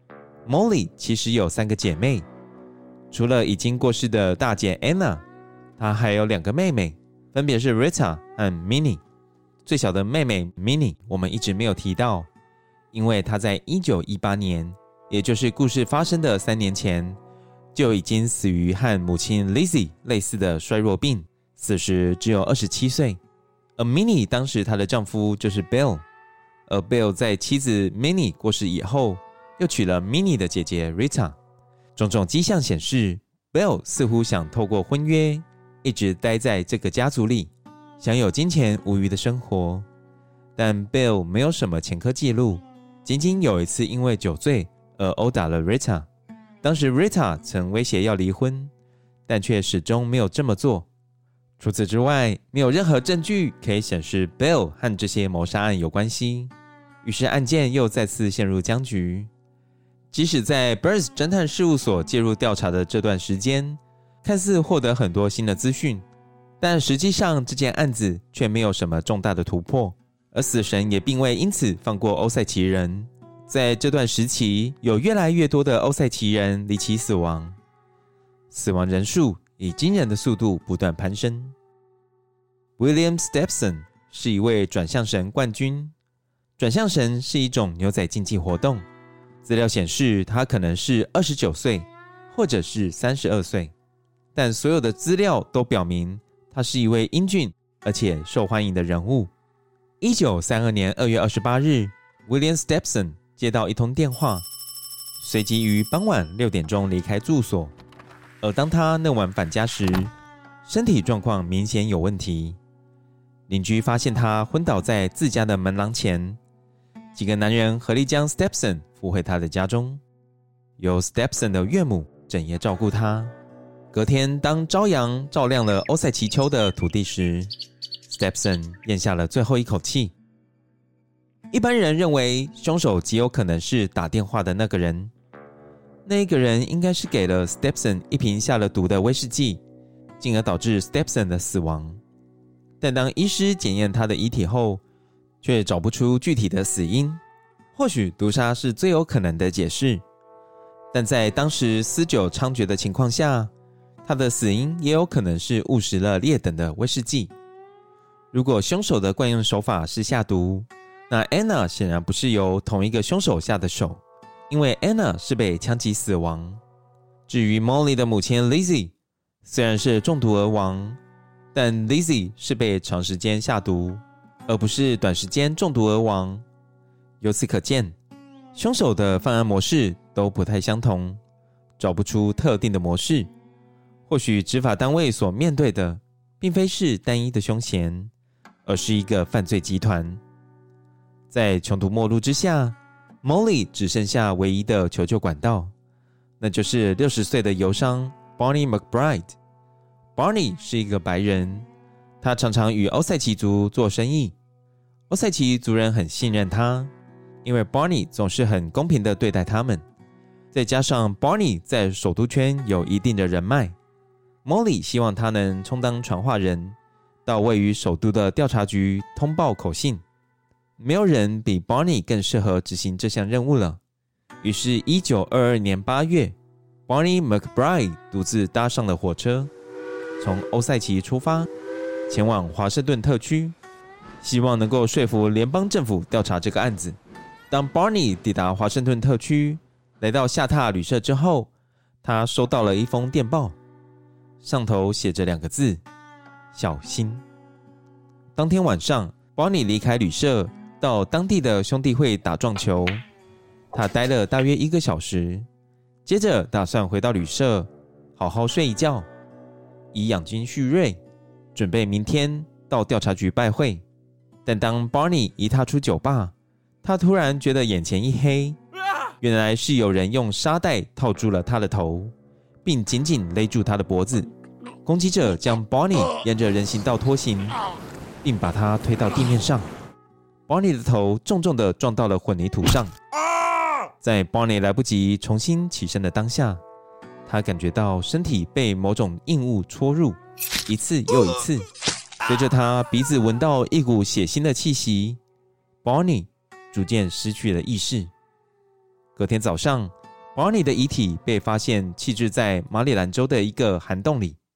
Bill。Molly 其实有三个姐妹，除了已经过世的大姐 Anna， 他还有两个妹妹，分别是 Rita 和 Minnie。最小的妹妹 Minnie 我们一直没有提到，因为她在一九一八年，也就是故事发生的三年前，就已经死于和母亲 Lizzie 类似的衰弱病，此时只有二十七岁。而 Minnie 当时她的丈夫就是 Bill， 而 Bill 在妻子 Minnie 过世以后，又娶了 Minnie 的姐姐 Rita。种种迹象显示， Bill 似乎想透过婚约一直待在这个家族里，享有金钱无余的生活。但 Bill 没有什么前科记录，仅仅有一次因为酒醉而殴打了 Rita。 当时 Rita 曾威胁要离婚，但却始终没有这么做。除此之外，没有任何证据可以显示 Bill 和这些谋杀案有关系，于是案件又再次陷入僵局。即使在 Burns 侦探事务所介入调查的这段时间，看似获得很多新的资讯，但实际上这件案子却没有什么重大的突破，而死神也并未因此放过欧塞奇人。在这段时期，有越来越多的欧塞奇人离奇死亡，死亡人数以惊人的速度不断攀升。 William Stepson 是一位转向神冠军。转向神是一种牛仔竞技活动，资料显示他可能是二十九岁或者是三十二岁，但所有的资料都表明他是一位英俊而且受欢迎的人物。一九三二年二月二十八日， William Stepson 接到一通电话，随即于傍晚六点钟离开住所。而当他那晚返家时，身体状况明显有问题。邻居发现他昏倒在自家的门廊前，几个男人合力将 Stepson 扶回他的家中，由 Stepson 的岳母整夜照顾他。隔天，当朝阳照亮了欧塞奇丘的土地时， Stepson 咽下了最后一口气。一般人认为凶手极有可能是打电话的那个人，那一个人应该是给了 Stepson 一瓶下了毒的威士忌，进而导致 Stepson 的死亡。但当医师检验他的遗体后，却找不出具体的死因。或许毒杀是最有可能的解释，但在当时私酒猖獗的情况下，他的死因也有可能是误食了劣等的威士忌。如果凶手的惯用手法是下毒，那 Anna 显然不是由同一个凶手下的手，因为 Anna 是被枪击死亡。至于 Molly 的母亲 Lizzie， 虽然是中毒而亡，但 Lizzie 是被长时间下毒，而不是短时间中毒而亡。由此可见，凶手的犯案模式都不太相同，找不出特定的模式。或许执法单位所面对的并非是单一的凶嫌，而是一个犯罪集团。在穷途末路之下， Molly 只剩下唯一的求救管道，那就是六十岁的油商 Barney McBride。Barney 是一个白人，他常常与欧塞奇族做生意。欧塞奇族人很信任他，因为 Barney 总是很公平地对待他们。再加上 Barney 在首都圈有一定的人脉， Molly 希望他能充当传话人，到位于首都的调查局通报口信。没有人比 Barney 更适合执行这项任务了。于是一九二二年八月， Barney McBride 独自搭上了火车，从欧塞奇出发，前往华盛顿特区，希望能够说服联邦政府调查这个案子。当 Barney 抵达华盛顿特区，来到下榻旅社之后，他收到了一封电报，上头写着两个字：小心。当天晚上， Barney 离开旅社，到当地的兄弟会打撞球。他待了大约一个小时，接着打算回到旅社好好睡一觉，以养精蓄锐，准备明天到调查局拜会。但当 Barney 一踏出酒吧，他突然觉得眼前一黑，原来是有人用沙袋套住了他的头，并紧紧勒住他的脖子。攻击者将 Barney 沿着人行道拖行，并把他推到地面上。Barney 的头重重地撞到了混凝土上。在 Barney 来不及重新起身的当下，他感觉到身体被某种硬物戳入，一次又一次。随着他鼻子闻到一股血腥的气息， Barney 逐渐失去了意识。隔天早上， Barney 的遗体被发现弃置在马里兰州的一个涵洞里。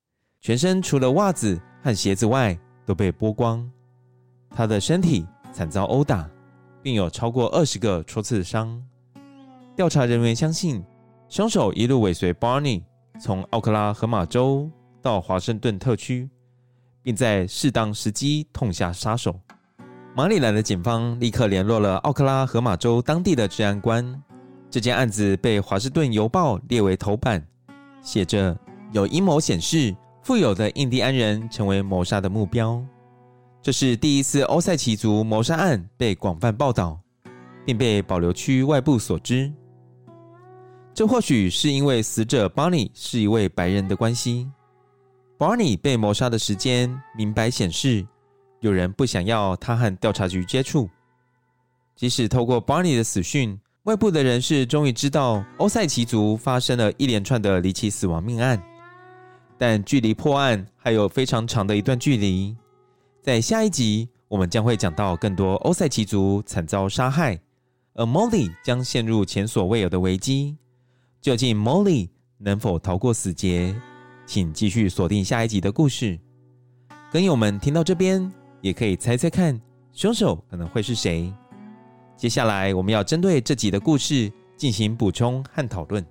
全身除了袜子和鞋子外都被剥光，他的身体惨遭殴打，并有超过二十个戳刺伤。调查人员相信，凶手一路尾随 Barney 从奥克拉荷马州到华盛顿特区，并在适当时机痛下杀手。马里兰的警方立刻联络了奥克拉荷马州当地的治安官，这件案子被华盛顿邮报列为头版，写着有阴谋显示富有的印第安人成为谋杀的目标。这是第一次欧塞奇族谋杀案被广泛报道，并被保留区外部所知。这或许是因为死者 Barney 是一位白人的关系。Barney 被谋杀的时间明白显示，有人不想要他和调查局接触。即使透过 Barney 的死讯，外部的人士终于知道欧塞奇族发生了一连串的离奇死亡命案，但距离破案还有非常长的一段距离。在下一集，我们将会讲到更多欧塞奇族惨遭杀害，而 Molly 将陷入前所未有的危机。究竟 Molly 能否逃过死劫？请继续锁定下一集的故事。跟友们听到这边，也可以猜猜看，凶手可能会是谁？接下来我们要针对这集的故事进行补充和讨论。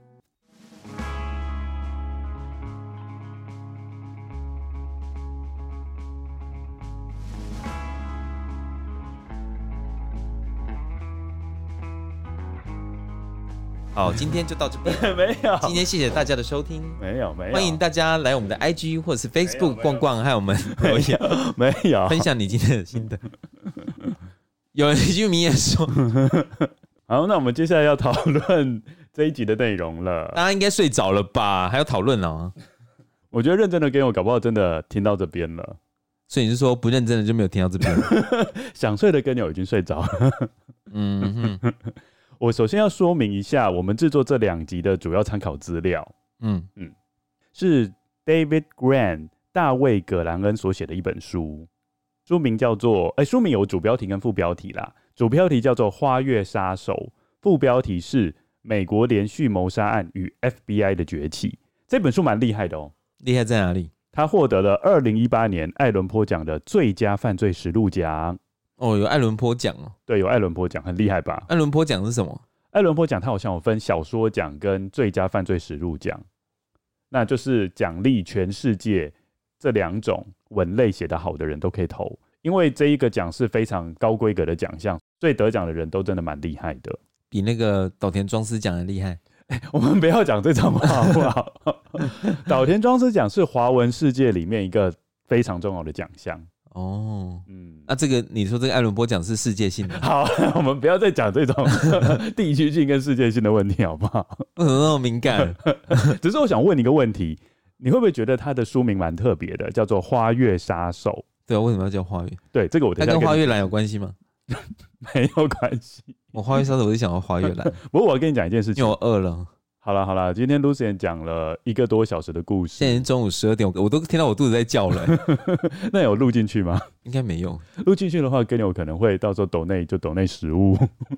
好，今天就到这边。 没有， 今天谢谢大家的收听。 没有，没有。 欢迎大家来我们的 I G 或者是 Facebook 逛逛，和我们留言， 没有分享你今天的心得。有人一句名言说：“ 好，那我们接下来要讨论这一集的内容了。” 大家应该睡着了吧？还要讨论啊？ 我觉得认真的跟我搞不好真的听到这边了。 所以你是说不认真的就没有听到这边？ 想睡的跟友已经睡着了。 嗯哼。 我首先要说明一下，我们制作这两集的主要参考资料，嗯嗯，是 David Grann 大卫葛兰恩所写的一本书，书名叫做，哎、欸，书名有主标题跟副标题啦。主标题叫做《花月杀手》，副标题是《美国连续谋杀案与 F B I 的崛起》。这本书蛮厉害的哦， 厉害在哪里？ 他获得了二零一八年艾伦坡奖的最佳犯罪实录奖。 哦，有艾伦坡奖哦。 对，有艾伦坡奖，很厉害吧？ 艾伦坡奖是什么？ 艾伦坡奖它好像有分小说奖跟最佳犯罪实录奖，那就是奖励全世界这两种文类写得好的人都可以投，因为这一个奖是非常高规格的奖项，所以得奖的人都真的蛮厉害的， 比那个岛田庄司奖的厉害。 欸、我们不要讲这种话好不好？岛田庄司奖是华文世界里面一个非常重要的奖项。 哦，嗯，那、啊、这个你说这个艾伦坡奖是世界性的？ 好，我们不要再讲这种地区性跟世界性的问题，好不好？ 为什么那么敏感？ 只是我想问你一个问题，你会不会觉得它的书名蛮特别的，叫做《花月杀手》？ 对啊，为什么要叫花月？ 对，这个我等一下它跟花月兰有关系吗？ 没有关系。 我花月杀手，我就想要花月兰。 不过我要跟你讲一件事情， 因为我饿了。 好了好了，今天 Lucien 讲了一个多小时的故事， 现在已经中午十二点，我都听到我肚子在叫了、欸。 那有录进去吗？ 应该没有。 录进去的话，跟有可能会到时候抖内就抖内食物。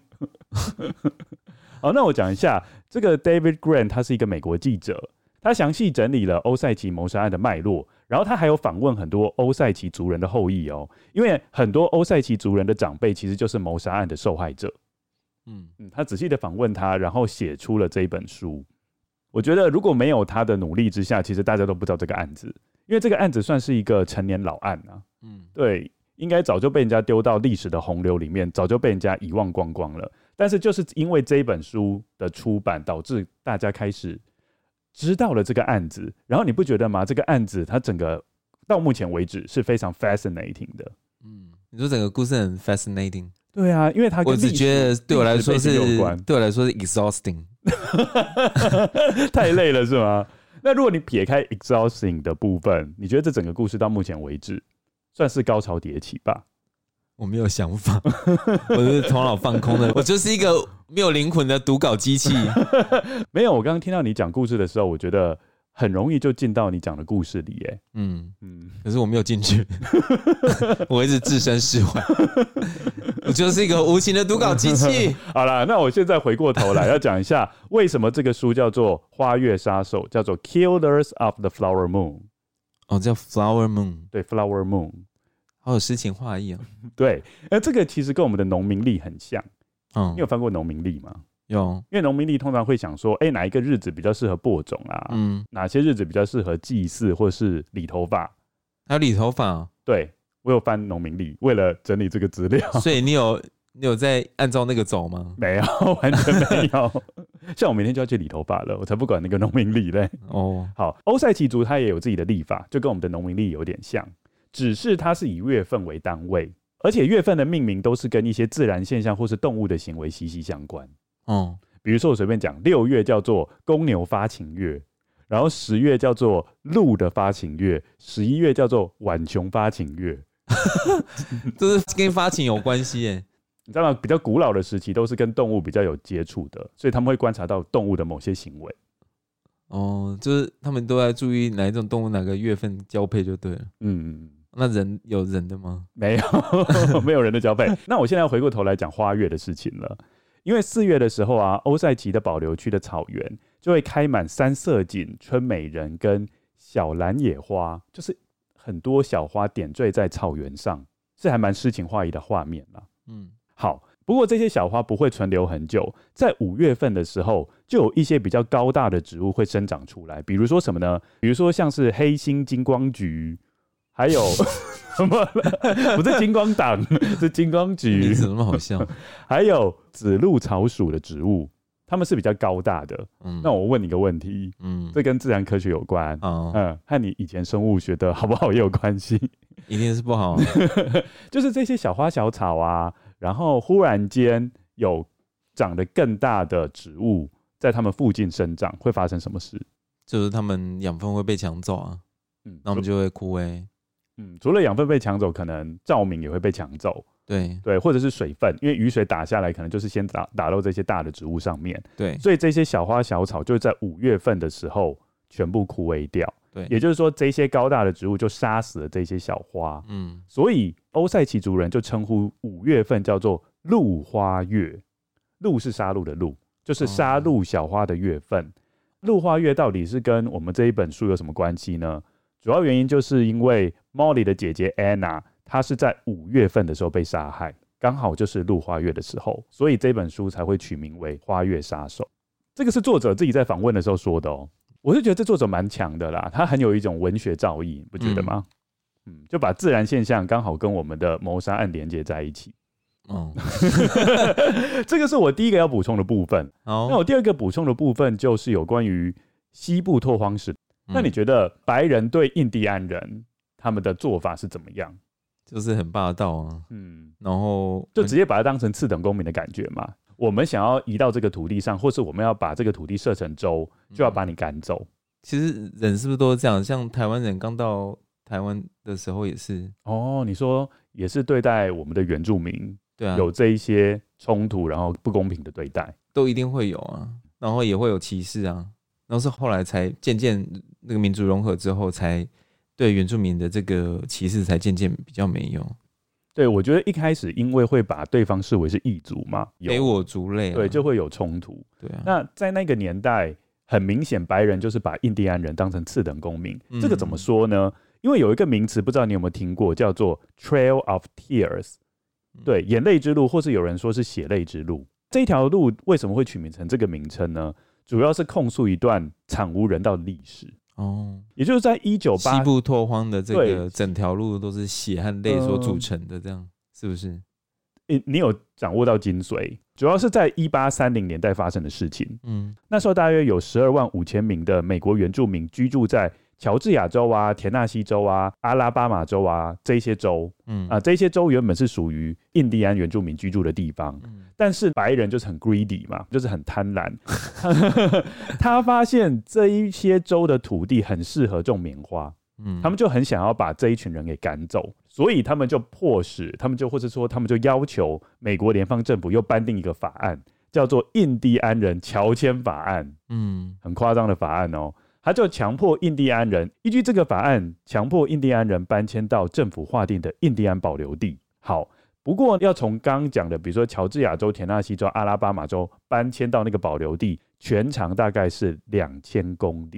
好，那我讲一下这个 David Grann， 他是一个美国记者，他详细整理了欧塞奇谋杀案的脉络，然后他还有访问很多欧塞奇族人的后裔哦，因为很多欧塞奇族人的长辈其实就是谋杀案的受害者。嗯嗯，他仔细的访问他，然后写出了这一本书。我觉得如果没有他的努力之下，其实大家都不知道这个案子，因为这个案子算是一个陈年老案啊。嗯，对，应该早就被人家丢到历史的洪流里面，早就被人家遗忘光光了。但是就是因为这一本书的出版，导致大家开始知道了这个案子。然后你不觉得吗？这个案子它整个到目前为止是非常 fascinating 的。嗯， 你说整个故事很 fascinating。 对啊，因为它跟我只觉得对我来说是对我来说是 exhausting， 太累了是吗？那如果你撇开 exhausting 的部分，你觉得这整个故事到目前为止算是高潮迭起吧？ 我没有想法，我是头脑放空的，我就是一个没有灵魂的读稿机器。 没有，我刚刚听到你讲故事的时候，我觉得很容易就进到你讲的故事里耶。嗯嗯，可是我没有进去，我一直置身事外。我就是一个无情的读稿机器。 好啦，那我现在回过头来要讲一下，为什么这个书叫做《花月杀手》，叫做《Killers of the Flower Moon》。 哦，叫 Flower Moon， 对 ，Flower Moon， 好有诗情画意啊。 对，那这个其实跟我们的农民历很像。 嗯， 你有翻过农民历吗？ 有， 因为农民历通常会想说，哎、欸，哪一个日子比较适合播种啊？嗯，哪些日子比较适合祭祀或是理头发？ 还有理头发、哦？ 对，我有翻农民历，为了整理这个资料。 所以你有你有在按照那个走吗？ 没有，完全没有。像我明天就要去理头发了，我才不管那个农民历嘞。哦，好，欧塞奇族它也有自己的历法，就跟我们的农民历有点像，只是它是以月份为单位，而且月份的命名都是跟一些自然现象或是动物的行为息息相关。哦，比如说我随便讲，六月叫做公牛发情月，然后十月叫做鹿的发情月，十一月叫做浣熊发情月。 这是跟发情有关系耶。 你知道吗？比较古老的时期都是跟动物比较有接触的，所以他们会观察到动物的某些行为。 哦，就是他们都在注意哪一种动物哪个月份交配就对了。嗯，那人有人的吗？ 没有，没有人的交配。那我现在要回过头来讲花月的事情了。因为四月的时候啊，欧塞奇的保留区的草原就会开满三色堇、春美人跟小蓝野花，就是很多小花点缀在草原上，是还蛮诗情画意的画面啦。嗯。好，不过这些小花不会存留很久，在五月份的时候，就有一些比较高大的植物会生长出来，比如说什么呢？比如说像是黑心金光菊，还有什么？不是金光党，是金光菊。 你怎么那么好笑？ 还有紫露草属的植物，它们是比较高大的。嗯，那我问你个问题，嗯，这跟自然科学有关，哦、嗯，和你以前生物学的好不好也有关系。 一定是不好、啊， 就是这些小花小草啊。然后忽然间有长得更大的植物在它们附近生长，会发生什么事？ 就是它们养分会被抢走啊，嗯，那我们就会枯萎。 嗯，除了养分被抢走，可能照明也会被抢走。 对对，或者是水分，因为雨水打下来，可能就是先 打, 打到这些大的植物上面。 对， 所以这些小花小草就在五月份的时候全部枯萎掉。 对， 也就是说，这些高大的植物就杀死了这些小花。嗯，所以欧塞奇族人就称呼五月份叫做鹿花月。鹿是杀戮的鹿，就是杀戮小花的月份。鹿花月到底是跟我们这一本书有什么关系呢？主要原因就是因为 Molly 的姐姐 Anna， 她是在五月份的时候被杀害，刚好就是鹿花月的时候，所以这本书才会取名为《花月杀手》。这个是作者自己在访问的时候说的哦。我是觉得这作者蛮强的啦，他很有一种文学造诣，你不觉得吗？嗯, 嗯，就把自然现象刚好跟我们的谋杀案连接在一起。哦，这个是我第一个要补充的部分。哦，那我第二个补充的部分就是有关于西部拓荒史。嗯、那你觉得白人对印第安人他们的做法是怎么样？ 就是很霸道啊，嗯，然后就直接把它当成次等公民的感觉嘛。我们想要移到这个土地上，或是我们要把这个土地设成州，就要把你赶走。嗯、 其实人是不是都是这样？像台湾人刚到台湾的时候也是。 哦，你说也是对待我们的原住民， 对啊， 有这一些冲突，然后不公平的对待， 都一定会有啊。然后也会有歧视啊。然后是后来才渐渐那个民族融合之后，才对原住民的这个歧视才渐渐比较没有。 对，我觉得一开始因为会把对方视为是异族嘛， 非我族类、啊， 对，就会有冲突。 对啊， 那在那个年代，很明显白人就是把印第安人当成次等公民。嗯、这个怎么说呢？因为有一个名词，不知道你有没有听过，叫做 Trail of Tears， 对，眼泪之路，或是有人说是血泪之路。这一条路为什么会取名成这个名称呢？主要是控诉一段惨无人道的历史。哦，也就是在一九八西部拓荒的这个整条路都是血和泪所组成的，这样、呃、是不是？ 你有掌握到精髓，主要是在一八三零年代发生的事情。嗯，那时候大约有十二万五千名的美国原住民居住在乔治亚州啊、田纳西州啊、阿拉巴马州啊这些州。嗯啊，这些州原本是属于印第安原住民居住的地方。嗯，但是白人就是很 greedy 嘛，就是很贪婪。他发现这一些州的土地很适合种棉花，嗯，他们就很想要把这一群人给赶走，所以他们就迫使，他们就或者说他们就要求美国联邦政府又颁定一个法案，叫做印第安人乔迁法案。嗯，很夸张的法案哦。他就强迫印第安人，依据这个法案，强迫印第安人搬迁到政府划定的印第安保留地。好，不过要从刚刚讲的，比如说乔治亚州、田纳西州、阿拉巴马州搬迁到那个保留地，全长大概是两千公里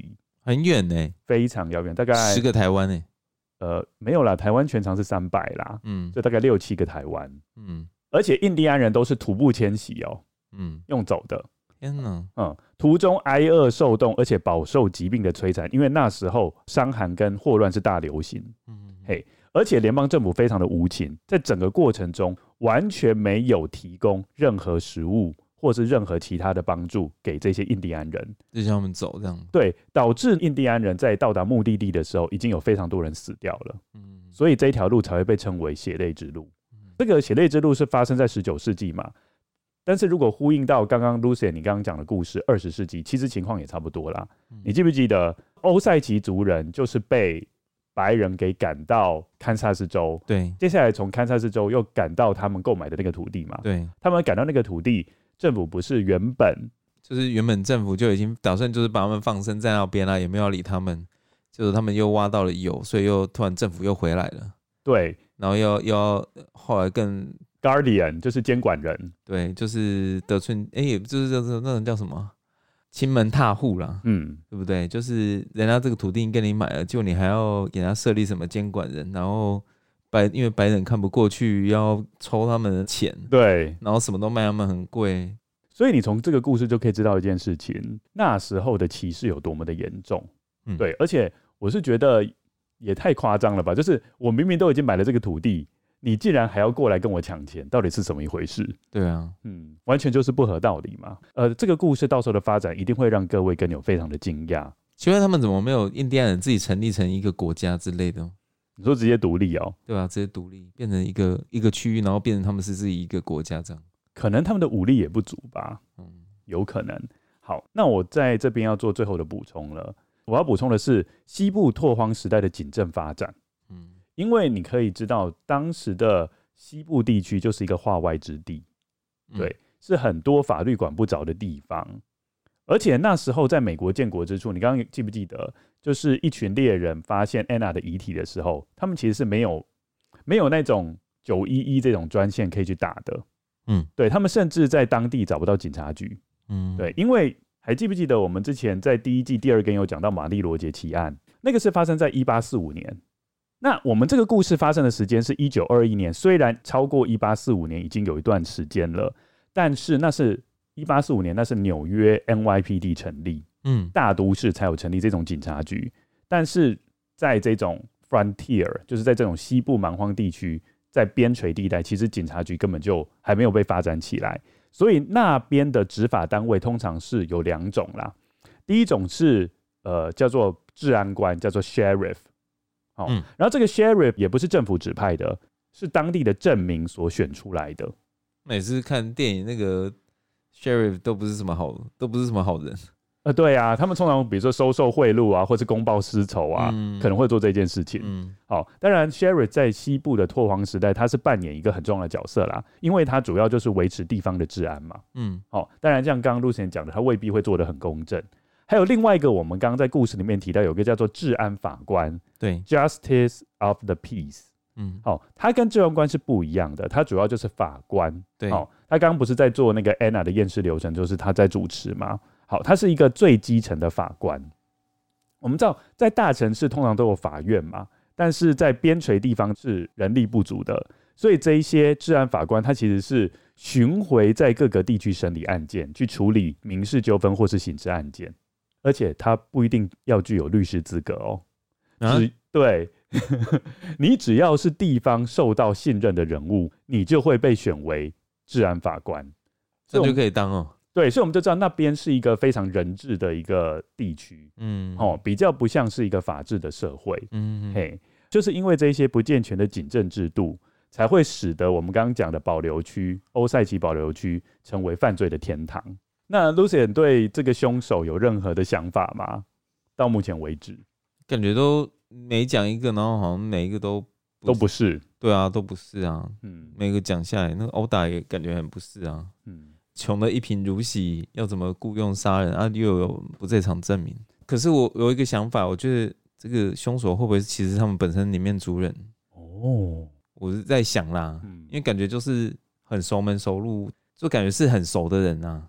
很远呢， 非常遥远，大概十个台湾呢。 呃，没有啦，台湾全长是三百啦，嗯，就大概六七个台湾，嗯，而且印第安人都是徒步迁徙哦，嗯，用走的， 天哪， 嗯，途中挨饿受冻，而且饱受疾病的摧残，因为那时候伤寒跟霍乱是大流行，嗯，嘿，而且联邦政府非常的无情，在整个过程中完全没有提供任何食物或是任何其他的帮助给这些印第安人， 就让他们走这样。 对，导致印第安人在到达目的地的时候，已经有非常多人死掉了。嗯，所以这条路才会被称为血泪之路。嗯，这个血泪之路是发生在十九世纪嘛，但是如果呼应到刚刚 Lucien 你刚刚讲的故事，二十世纪其实情况也差不多啦。嗯，你记不记得欧塞奇族人就是被白人给赶到堪萨斯州， 对， 接下来从堪萨斯州又赶到他们购买的那个土地嘛， 对， 他们赶到那个土地。政府不是原本就是原本政府就已经打算就是把他们放生在那边啦，也没有要理他们，就是他们又挖到了油，所以又突然政府又回来了， 对， 然后又又要后来更 guardian 就是监管人， 对，就是得寸哎，也就是就是那种叫什么亲门踏户啦，嗯，对不对？就是人家这个土地跟你买了，就你还要给他设立什么监管人，然后。白因为白人看不过去，要抽他们的钱， 对， 然后什么都卖他们很贵， 所以你从这个故事就可以知道一件事情，那时候的歧视有多么的严重，嗯，对，而且我是觉得也太夸张了吧，就是我明明都已经买了这个土地，你竟然还要过来跟我抢钱，到底是怎么一回事？ 对啊， 嗯，完全就是不合道理嘛。呃，这个故事到时候的发展一定会让各位跟友非常的惊讶。 请问他们怎么没有印第安人自己成立成一个国家之类的？ 你说直接独立哦？ 对啊，直接独立变成一个一个区域，然后变成他们是自己一个国家这样。 可能他们的武力也不足吧，嗯，有可能。好，那我在这边要做最后的补充了。我要补充的是西部拓荒时代的警政发展，嗯，因为你可以知道，当时的西部地区就是一个化外之地，对，嗯，是很多法律管不着的地方。而且那时候在美国建国之初，你刚刚记不记得，就是一群猎人发现 Anna 的遗体的时候，他们其实是没有没有那种九一一这种专线可以去打的，嗯，对，他们甚至在当地找不到警察局，嗯，对，因为还记不记得我们之前在第一季第二根有讲到玛丽罗杰奇案，那个是发生在一八四五年，那我们这个故事发生的时间是一九二一年，虽然超过一八四五年已经有一段时间了，但是那是一八四五年，那是纽约 N Y P D 成立，嗯，大都市才有成立这种警察局，但是在这种 frontier， 就是在这种西部蛮荒地区，在边陲地带，其实警察局根本就还没有被发展起来，所以那边的执法单位通常是有两种啦，第一种是呃叫做治安官，叫做 sheriff， 哦，嗯，然后这个 sheriff 也不是政府指派的，是当地的镇民所选出来的。 每次看电影那个。Sheriff 都不是什么好，都不是什么好人。 呃，对啊，他们通常比如说收受贿赂啊，或是公报私仇啊，嗯，可能会做这件事情。嗯，好，当然 Sheriff 在西部的拓荒时代，他是扮演一个很重要的角色啦，因为他主要就是维持地方的治安嘛。嗯，好，当然像刚刚 Lucien 讲的，他未必会做得很公正。还有另外一个，我们刚刚在故事里面提到，有一个叫做治安法官， 对 ，Justice of the Peace。嗯，好，他跟治安官是不一样的，他主要就是法官。 对， 好，他刚刚不是在做那个 Anna 的验尸流程，就是他在主持吗？好，他是一个最基层的法官。我们知道，在大城市通常都有法院嘛，但是在边陲地方是人力不足的，所以这一些治安法官他其实是巡回在各个地区审理案件，去处理民事纠纷或是刑事案件，而且他不一定要具有律师资格哦。啊，对。你只要是地方受到信任的人物，你就会被选为治安法官， 这就可以当哦。 对，所以我们就知道那边是一个非常人治的一个地区，嗯，哦，比较不像是一个法治的社会，嗯，嘿，就是因为这些不健全的警政制度，才会使得我们刚刚讲的保留区欧塞奇保留区成为犯罪的天堂。那 Lucien 对这个凶手有任何的想法吗？到目前为止， 感觉都。每讲一个，然后好像每一个都不都不是， 对啊，都不是啊。嗯，每个讲下来，那个殴打也感觉很不是啊。嗯，穷的一贫如洗，要怎么雇佣杀人啊？又有不在场证明。可是我有一个想法，我觉得这个凶手会不会其实他们本身里面族人？哦，我是在想啦，嗯，因为感觉就是很熟门熟路，就感觉是很熟的人啊。嗯，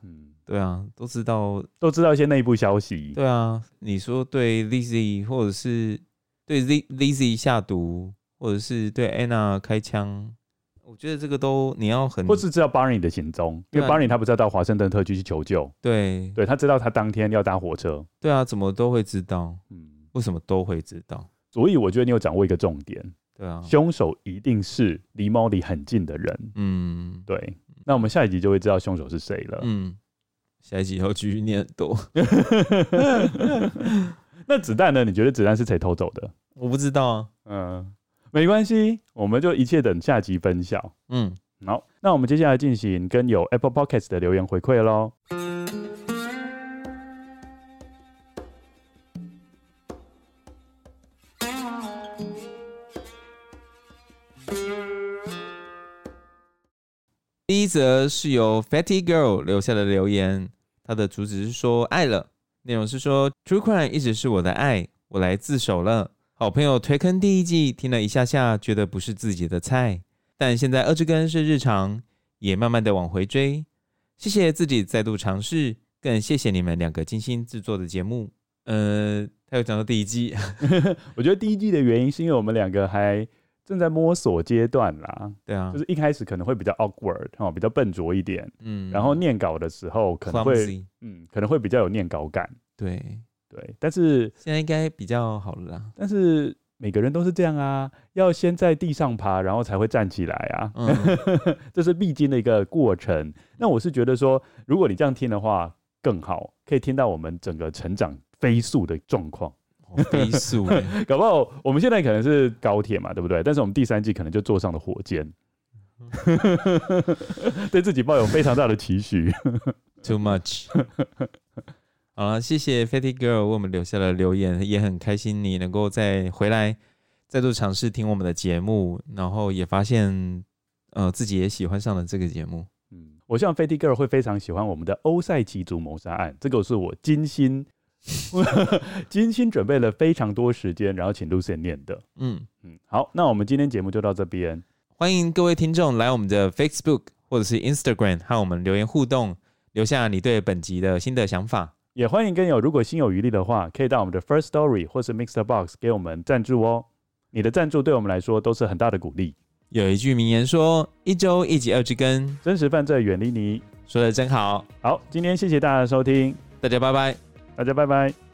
对啊，都知道， 都知道一些内部消息。 对啊，你说对 Lizzy 或者是对 Lizzy 下毒，或者是对 Anna 开枪，我觉得这个都你要很， 或是知道 Barney 的行踪，因为 Barney 他不是要到华盛顿特区去求救， 对， 对他知道他当天要搭火车， 对啊，怎么都会知道， 嗯， 为什么都会知道？ 所以我觉得你有掌握一个重点， 对啊， 凶手一定是离 Molly 很近的人， 嗯， 对，那我们下一集就会知道凶手是谁了， 嗯，下一集要继续念很多。 那子弹呢？你觉得子弹是谁偷走的？ 我不知道啊， 嗯，没关系，我们就一切等下集分晓。 嗯， 好，那我们接下来进行跟有 Apple Podcast 的留言回馈咯。 第一则是由 Fatty Girl 留下的留言，他的主旨是说爱了，内容是说 True Crime 一直是我的爱，我来自首了。好朋友推坑第一季听了一下下，觉得不是自己的菜，但现在二之根是日常，也慢慢的往回追。谢谢自己再度尝试，更谢谢你们两个精心制作的节目。呃，他有讲到第一季， 我觉得第一季的原因是因为我们两个还正在摸索阶段啦， 对啊， 就是一开始可能会比较 awkward、哦、比较笨拙一点， 嗯， 然后念稿的时候可能会，嗯，可能会比较有念稿感， 对对，但是现在应该比较好了啦。 但是每个人都是这样啊，要先在地上爬，然后才会站起来啊，嗯、这是必经的一个过程。那我是觉得说，如果你这样听的话更好，可以听到我们整个成长飞速的状况。 飞速搞不好我们现在可能是高铁嘛，对不对？但是我们第三季可能就坐上了火箭，对自己抱有非常大的期许。 Too much 好了，谢谢 Fatty Girl 为我们留下了留言，也很开心你能够再回来再度尝试听我们的节目，然后也发现呃自己也喜欢上了这个节目。 嗯，我希望 Fatty Girl 会非常喜欢我们的欧塞奇族谋杀案，这个是我精心精心准备了非常多时间，然后请 Lucien 念的。嗯嗯，好，那我们今天节目就到这边， 欢迎各位听众来我们的 Facebook 或者是 Instagram 和我们留言互动，留下你对本集的心得想法。 也欢迎跟友如果心有余力的话，可以到我们的 First Story 或是 Mixerbox 给我们赞助哦。你的赞助对我们来说都是很大的鼓励。 有一句名言说，一周一集二之根， 真实犯罪远离你， 说得真好。 好，今天谢谢大家的收听， 大家拜拜。 大家拜拜。